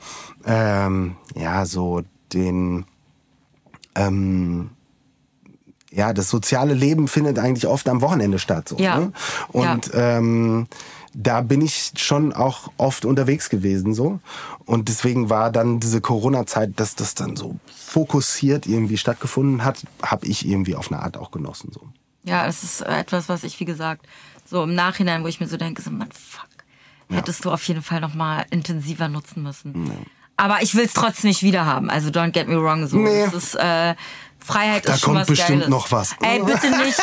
so den das soziale Leben findet eigentlich oft am Wochenende statt. So, ne? Und da bin ich schon auch oft unterwegs gewesen. So. Und deswegen war dann diese Corona-Zeit, dass das dann so fokussiert irgendwie stattgefunden hat, habe ich irgendwie auf eine Art auch genossen. So. Ja, es ist etwas, was ich, wie gesagt, so im Nachhinein, wo ich mir so denke, so, Mann, fuck, hättest du auf jeden Fall noch mal intensiver nutzen müssen. Nee. Aber ich will es trotzdem nicht wieder haben. Also don't get me wrong. So. Nee. Das ist, Freiheit ist schon was Geiles. Da kommt bestimmt noch was. Ey, bitte nicht.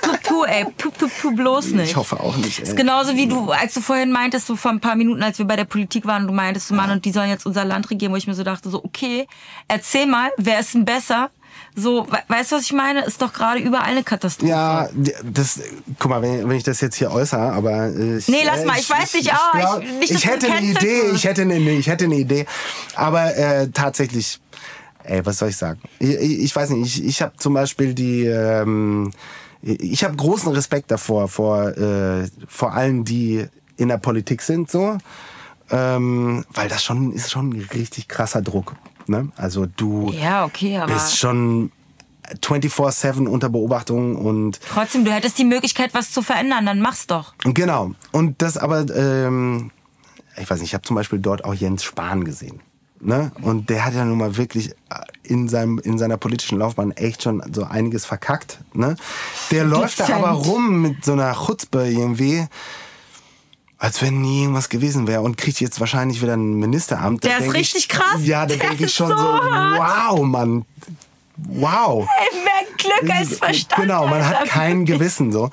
Bloß nicht. Ich hoffe auch nicht, ey. Das ist genauso wie du, als du vorhin meintest, so vor ein paar Minuten, als wir bei der Politik waren, und du meintest, so, Mann, und die sollen jetzt unser Land regieren, wo ich mir so dachte, so, okay, erzähl mal, wer ist denn besser? So, weißt du, was ich meine? Ist doch gerade überall eine Katastrophe. Ja, guck mal, wenn ich das jetzt hier äußere, aber nee, lass mal, ich weiß nicht auch. Ich hätte eine Idee, aber tatsächlich, was soll ich sagen? Ich weiß nicht, ich habe zum Beispiel ich habe großen Respekt davor, vor allen, die in der Politik sind, so, weil das ist schon ein richtig krasser Druck. Ne? Also du bist schon 24/7 unter Beobachtung und trotzdem, du hättest die Möglichkeit, was zu verändern, dann mach's doch. Genau. Und das aber, ich weiß nicht, ich habe zum Beispiel dort auch Jens Spahn gesehen. Ne? Und der hat ja nun mal wirklich in seiner politischen Laufbahn echt schon so einiges verkackt. Ne? Der läuft da aber rum mit so einer Chutzpe irgendwie, als wenn nie irgendwas gewesen wäre und kriegt jetzt wahrscheinlich wieder ein Ministeramt. Der ist richtig krass. Ja, da denke ich schon so, wow, Mann. Wow. Hey, mehr Glück als Verstand. Genau, man hat kein Gewissen so.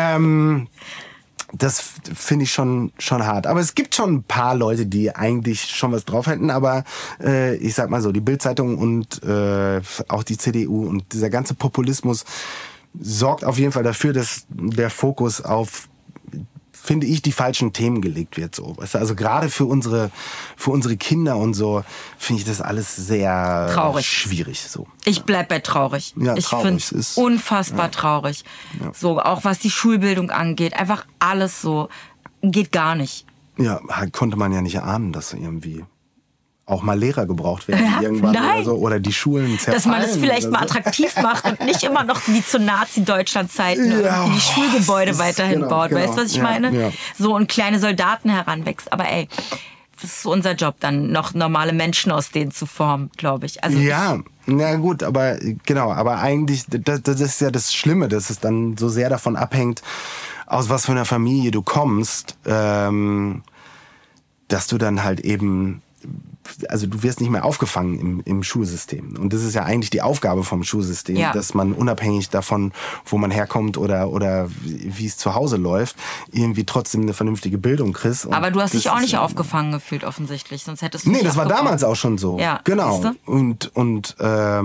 Das finde ich schon hart. Aber es gibt schon ein paar Leute, die eigentlich schon was drauf hätten. Aber ich sag mal so, die Bild-Zeitung und auch die CDU und dieser ganze Populismus sorgt auf jeden Fall dafür, dass der Fokus auf, finde ich, die falschen Themen gelegt wird. So. Also gerade für unsere Kinder und so finde ich das alles sehr traurig. Schwierig. So. Ich bleib bei traurig. Ja, ich finde es unfassbar traurig. Ja. So, auch was die Schulbildung angeht. Einfach alles so. Geht gar nicht. Ja, konnte man ja nicht ahnen, dass irgendwie auch mal Lehrer gebraucht werden irgendwann oder so. Oder die Schulen zerfallen. Dass man es vielleicht mal attraktiv macht und nicht immer noch wie zu Nazi-Deutschland-Zeiten irgendwie die Schulgebäude weiterhin baut. Weißt du, was ich meine? Ja. So und kleine Soldaten heranwächst. Aber ey, das ist so unser Job, dann noch normale Menschen aus denen zu formen, glaube ich. Also ja, na gut, aber genau. Aber eigentlich, das ist ja das Schlimme, dass es dann so sehr davon abhängt, aus was für einer Familie du kommst, dass du dann halt eben, also du wirst nicht mehr aufgefangen im Schulsystem. Und das ist ja eigentlich die Aufgabe vom Schulsystem, dass man unabhängig davon, wo man herkommt oder wie es zu Hause läuft, irgendwie trotzdem eine vernünftige Bildung kriegst. Aber du hast dich auch nicht aufgefangen gefühlt offensichtlich, sonst hättest du nicht das war damals auch schon so. Ja, genau. Und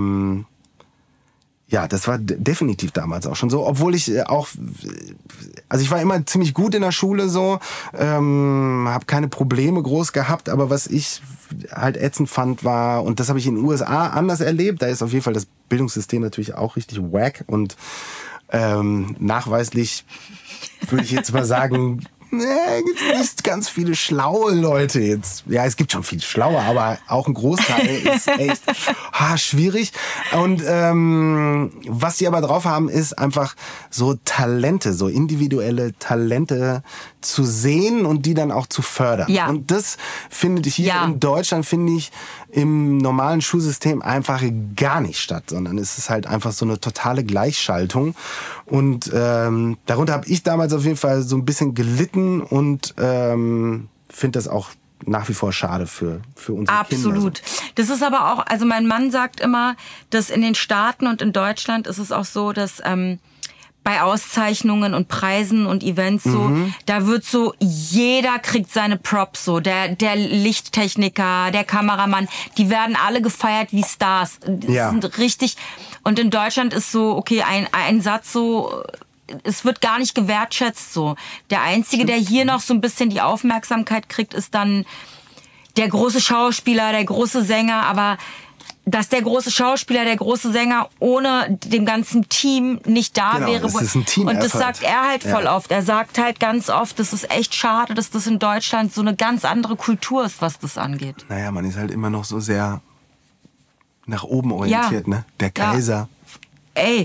ja, das war definitiv damals auch schon so, obwohl ich auch, also ich war immer ziemlich gut in der Schule so, habe keine Probleme groß gehabt, aber was ich halt ätzend fand war, und das habe ich in den USA anders erlebt, da ist auf jeden Fall das Bildungssystem natürlich auch richtig wack und nachweislich würde ich jetzt mal sagen, gibt nicht ganz viele schlaue Leute jetzt. Ja, es gibt schon viele schlaue, aber auch ein Großteil ist echt schwierig. Und was die aber drauf haben, ist einfach so Talente, so individuelle Talente zu sehen und die dann auch zu fördern. Ja. Und das finde ich hier in Deutschland, finde ich, im normalen Schulsystem einfach gar nicht statt, sondern es ist halt einfach so eine totale Gleichschaltung. Und darunter habe ich damals auf jeden Fall so ein bisschen gelitten und finde das auch nach wie vor schade für unsere Absolut. Kinder. Das ist aber auch, also mein Mann sagt immer, dass in den Staaten und in Deutschland ist es auch so, dass bei Auszeichnungen und Preisen und Events so, da wird so, jeder kriegt seine Props so, der Lichttechniker, der Kameramann, die werden alle gefeiert wie Stars. Das sind richtig, und in Deutschland ist so, okay, ein Satz so, es wird gar nicht gewertschätzt so. Der Einzige, der hier noch so ein bisschen die Aufmerksamkeit kriegt, ist dann der große Schauspieler, der große Sänger, aber dass der große Schauspieler, der große Sänger ohne dem ganzen Team nicht da wäre. Das ist ein Team-Effort. Und das sagt er halt voll oft. Er sagt halt ganz oft, das ist echt schade, dass das in Deutschland so eine ganz andere Kultur ist, was das angeht. Naja, man ist halt immer noch so sehr nach oben orientiert, ne? Der Kaiser. Ja. Ey.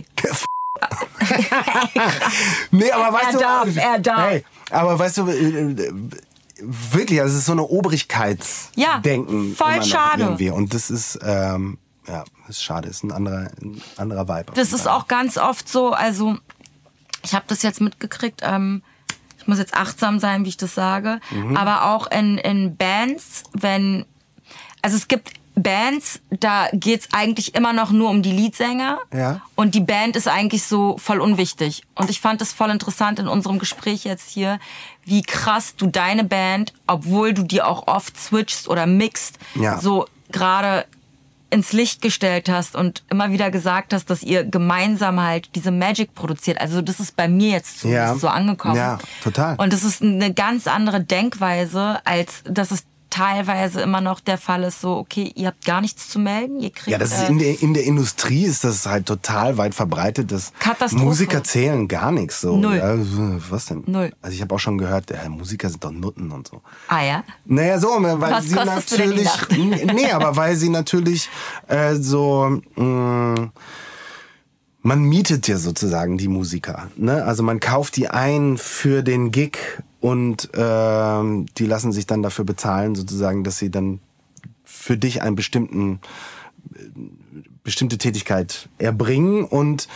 Nee, aber weißt du... Er darf. Hey, aber weißt du... Wirklich, also es ist so eine Obrigkeitsdenken. Ja, voll schade. Irgendwie. Und das ist, das ist schade, ist ein anderer Vibe. Das ist auch ganz oft so, also ich habe das jetzt mitgekriegt, ich muss jetzt achtsam sein, wie ich das sage, aber auch in Bands, also es gibt Bands, da geht's eigentlich immer noch nur um die Leadsänger und die Band ist eigentlich so voll unwichtig. Und ich fand es voll interessant in unserem Gespräch jetzt hier, wie krass du deine Band, obwohl du die auch oft switchst oder mixt, so gerade ins Licht gestellt hast und immer wieder gesagt hast, dass ihr gemeinsam halt diese Magic produziert. Also das ist bei mir jetzt so angekommen. Ja, total. Und das ist eine ganz andere Denkweise, als dass es teilweise immer noch der Fall ist, so, okay, ihr habt gar nichts zu melden, ihr kriegt... Ja, das ist in der Industrie ist das halt total weit verbreitet, dass Katastrophe. Musiker zählen gar nichts. So. Null. Ja, was denn? Null. Also ich habe auch schon gehört, Musiker sind doch Nutten und so. Ah ja? Naja, so, weil Was sie kostest du denn die natürlich... Nee, aber weil sie natürlich man mietet ja sozusagen die Musiker. Ne? Also man kauft die ein für den Gig und die lassen sich dann dafür bezahlen, sozusagen, dass sie dann für dich eine bestimmte Tätigkeit erbringen. Und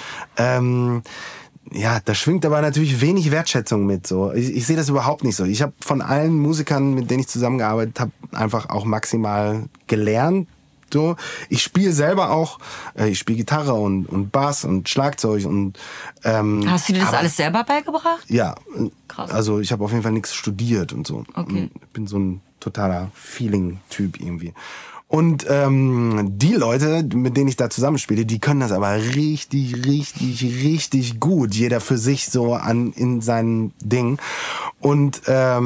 da schwingt aber natürlich wenig Wertschätzung mit. So. Ich sehe das überhaupt nicht so. Ich habe von allen Musikern, mit denen ich zusammengearbeitet habe, einfach auch maximal gelernt. So. Ich spiele selber auch, ich spiele Gitarre und Bass und Schlagzeug und hast du dir das alles selber beigebracht? Ja, krass. Also ich habe auf jeden Fall nichts studiert und so. Okay. Ich bin so ein totaler Feeling-Typ irgendwie. Und die Leute, mit denen ich da zusammenspiele, die können das aber richtig, richtig, richtig gut. Jeder für sich so in seinem Ding. Und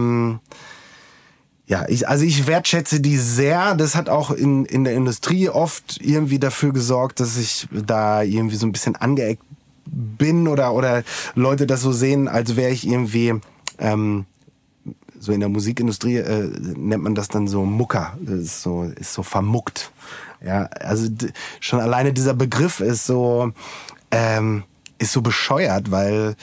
ich wertschätze die sehr. Das hat auch in der Industrie oft irgendwie dafür gesorgt, dass ich da irgendwie so ein bisschen angeeckt bin oder Leute das so sehen, als wäre ich irgendwie so in der Musikindustrie nennt man das dann so Mucker. Das ist so vermuckt. Ja, also schon alleine dieser Begriff ist so bescheuert, weil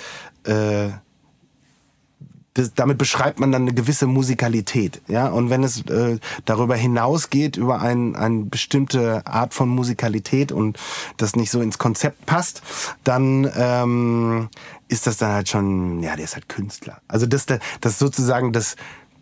damit beschreibt man dann eine gewisse Musikalität, ja. Und wenn es darüber hinausgeht, über eine bestimmte Art von Musikalität und das nicht so ins Konzept passt, dann ist das dann halt schon, ja, der ist halt Künstler. Also das sozusagen, dass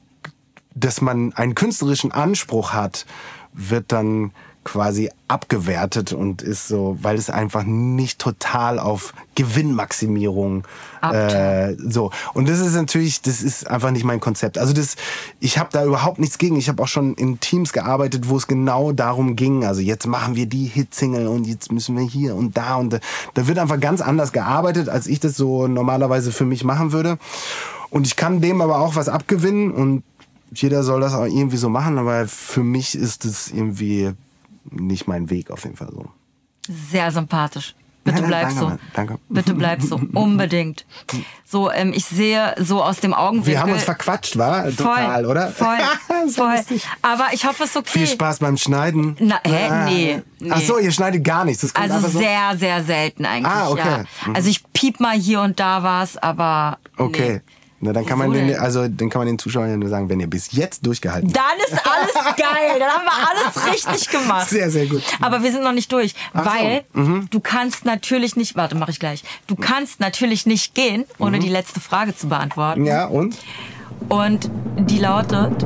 man einen künstlerischen Anspruch hat, wird dann quasi abgewertet und ist so, weil es einfach nicht total auf Gewinnmaximierung so. Und das ist einfach nicht mein Konzept. Also ich habe da überhaupt nichts gegen. Ich habe auch schon in Teams gearbeitet, wo es genau darum ging. Also jetzt machen wir die Hitsingle und jetzt müssen wir hier und da da wird einfach ganz anders gearbeitet, als ich das so normalerweise für mich machen würde. Und ich kann dem aber auch was abgewinnen und jeder soll das auch irgendwie so machen, aber für mich ist es irgendwie nicht mein Weg auf jeden Fall so. Sehr sympathisch. Bitte bleib so. Danke. Bitte bleib so. Unbedingt. So, ich sehe so aus dem Augenwinkel. Wir haben uns verquatscht, war? Total, oder? Voll. Aber ich hoffe, es ist okay. Viel Spaß beim Schneiden. Nee. Ach so, ihr schneidet gar nichts. Das kommt also so? sehr, sehr selten eigentlich. Ah, okay. Ja. Also ich piep mal hier und da was, aber okay. Nee. Na, dann kann man den Zuschauern ja nur sagen, wenn ihr bis jetzt durchgehalten habt. Dann ist alles geil. Dann haben wir alles richtig gemacht. Sehr, sehr gut. Aber wir sind noch nicht durch, weil so. du kannst natürlich nicht, warte, mache ich gleich. Du kannst natürlich nicht gehen, ohne die letzte Frage zu beantworten. Ja, und? Und die lautet...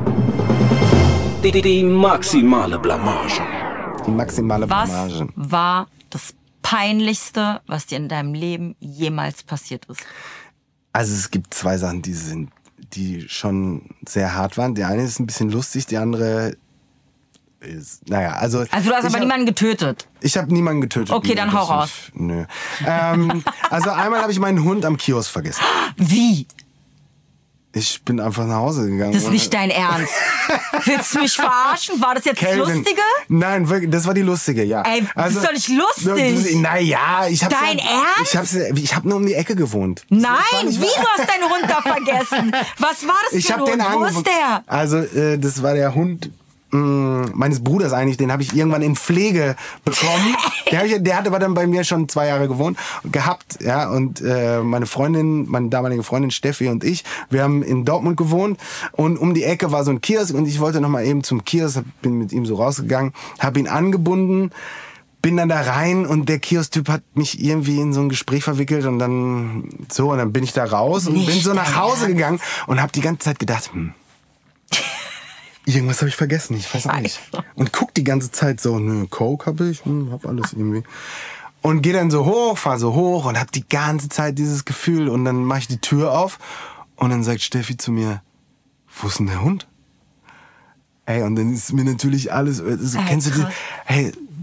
Die maximale Blamage. Die maximale Was Blamage. war das Peinlichste, was dir in deinem Leben jemals passiert ist? Also es gibt zwei Sachen, die schon sehr hart waren. Die eine ist ein bisschen lustig, die andere ist, naja, also... Also du hast aber niemanden getötet? Ich habe niemanden getötet. Okay, dann hau raus. Nö. Also einmal habe ich meinen Hund am Kiosk vergessen. Wie? Ich bin einfach nach Hause gegangen. Das ist nicht dein Ernst. Willst du mich verarschen? War das jetzt das Lustige? Nein, wirklich, das war die lustige, ja. Ey, das ist doch nicht lustig. Naja, ich hab's... Dein Ernst? Ich hab nur um die Ecke gewohnt. Nein, wie, du hast deinen Hund da vergessen? Was war das für ein Hund? Wo ist der? Also, das war der Hund meines Bruders eigentlich, den habe ich irgendwann in Pflege bekommen. Der hatte aber dann bei mir schon 2 Jahre gehabt, ja, und meine damalige Freundin Steffi und ich, wir haben in Dortmund gewohnt und um die Ecke war so ein Kiosk und ich wollte noch mal eben zum Kiosk, bin mit ihm so rausgegangen, habe ihn angebunden, bin dann da rein und der Kiosk-Typ hat mich irgendwie in so ein Gespräch verwickelt und dann bin ich da raus und bin so nach Hause gegangen und habe die ganze Zeit gedacht, irgendwas habe ich vergessen, ich weiß auch nicht. Und guck die ganze Zeit so, Coke habe ich, hab alles irgendwie. Und geh dann so hoch, fahr so hoch und hab die ganze Zeit dieses Gefühl und dann mache ich die Tür auf und dann sagt Steffi zu mir, wo ist denn der Hund? Ey, und dann ist mir natürlich alles, kennst du die, hey,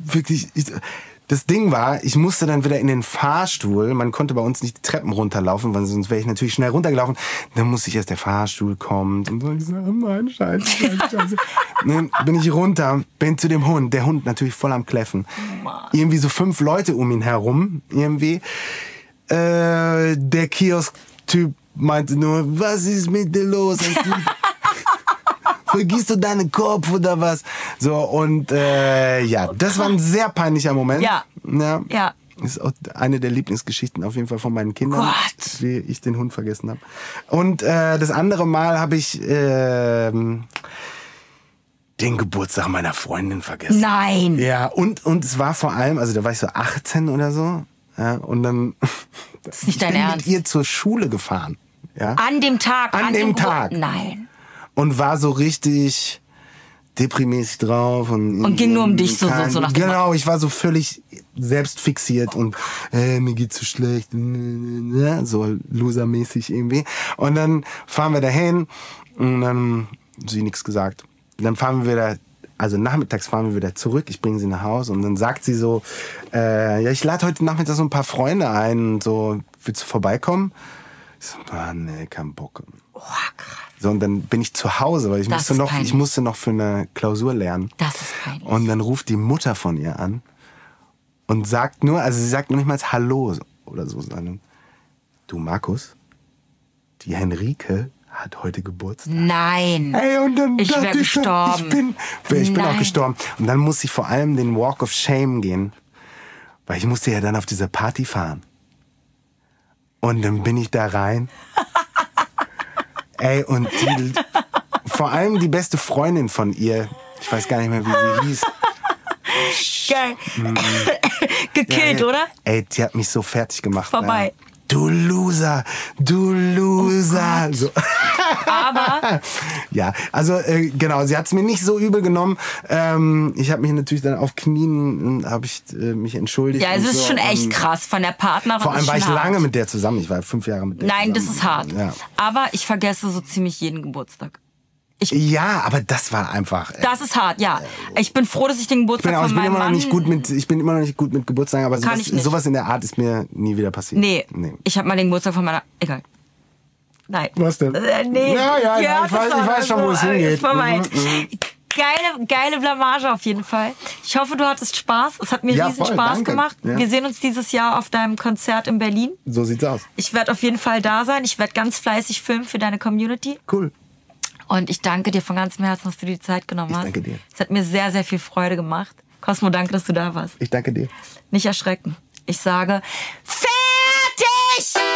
wirklich... Das Ding war, ich musste dann wieder in den Fahrstuhl. Man konnte bei uns nicht die Treppen runterlaufen, weil sonst wäre ich natürlich schnell runtergelaufen. Dann musste ich erst, der Fahrstuhl kommt. Und so, ich so, nein, scheiße. Dann bin ich runter, bin zu dem Hund. Der Hund natürlich voll am Kläffen. Irgendwie so 5 Leute um ihn herum. Irgendwie. Der Kiosk-Typ meinte nur, was ist mit dir los? Vergisst du deinen Kopf oder was? So, und ja, das war ein sehr peinlicher Moment. Ja. Ja. Ist auch eine der Lieblingsgeschichten auf jeden Fall von meinen Kindern, Gott. wie ich den Hund vergessen habe. Und das andere Mal habe ich den Geburtstag meiner Freundin vergessen. Nein. Ja, und es war vor allem, also da war ich so 18 oder so. Ja, und dann Das ist nicht dein bin Ernst. mit ihr zur Schule gefahren. Ja. An dem Tag? An dem Tag. Nein. Und war so richtig deprimiert drauf. Und ging nur um dich, so nach dem Genau, ich war so völlig selbstfixiert und mir geht's so schlecht. So losermäßig irgendwie. Und dann fahren wir dahin und dann sie nichts gesagt. Dann fahren wir wieder, also nachmittags fahren wir wieder zurück. Ich bringe sie nach Hause und dann sagt sie so, ja, ich lade heute Nachmittag so ein paar Freunde ein und so, willst du vorbeikommen? Ich so, nee, kein Bock. Oh, krass. So, und dann bin ich zu Hause, weil ich musste noch für eine Klausur lernen. Das ist peinlich. Und dann ruft die Mutter von ihr an und sagt nur, also sie sagt noch nicht mal Hallo oder so, sondern du Markus, die Henrike hat heute Geburtstag. Nein. Ey, und dann Ich dachte wäre gestorben. Ich bin auch Nein. gestorben. Und dann musste ich vor allem den Walk of Shame gehen, weil ich musste ja dann auf diese Party fahren. Und dann bin ich da rein. Ey, und vor allem die beste Freundin von ihr, ich weiß gar nicht mehr, wie sie hieß. Geil. Gekillt, Ja, oder? Ey, die hat mich so fertig gemacht. Vorbei. Du Loser, du Loser. Oh so. Aber Ja, also genau, sie hat es mir nicht so übel genommen. Ich habe mich natürlich dann auf Knien mich entschuldigt. ja, es und ist so. schon echt Und krass von der Partnerin. vor allem ist war ich schon lange hart. mit der zusammen. Ich war 5 Jahre mit der Nein, das zusammen. ist hart. Ja. Aber ich vergesse so ziemlich jeden Geburtstag. Ja, aber das war einfach. Das ist hart, ja. Ich bin froh, dass ich den Geburtstag Ich von bin meinem immer noch Mann... nicht gut mit. Ich bin immer noch nicht gut mit Geburtstagen, aber Kann ich nicht. sowas in der Art ist mir nie wieder passiert. Nee, ich habe mal den Geburtstag von meiner... Egal. Nein. Was denn? Nee. Ja, ich weiß schon, wo es hingeht. Ist vorbei. Geile Blamage auf jeden Fall. Ich hoffe, du hattest Spaß. Es hat mir Ja, riesen voll, Spaß danke. gemacht. Ja. Wir sehen uns dieses Jahr auf deinem Konzert in Berlin. So sieht's aus. Ich werde auf jeden Fall da sein. Ich werde ganz fleißig filmen für deine Community. Cool. Und ich danke dir von ganzem Herzen, dass du dir die Zeit genommen hast. danke dir. Es hat mir sehr, sehr viel Freude gemacht. Cosmo, danke, dass du da warst. Ich danke dir. Nicht erschrecken. Ich sage, fertig!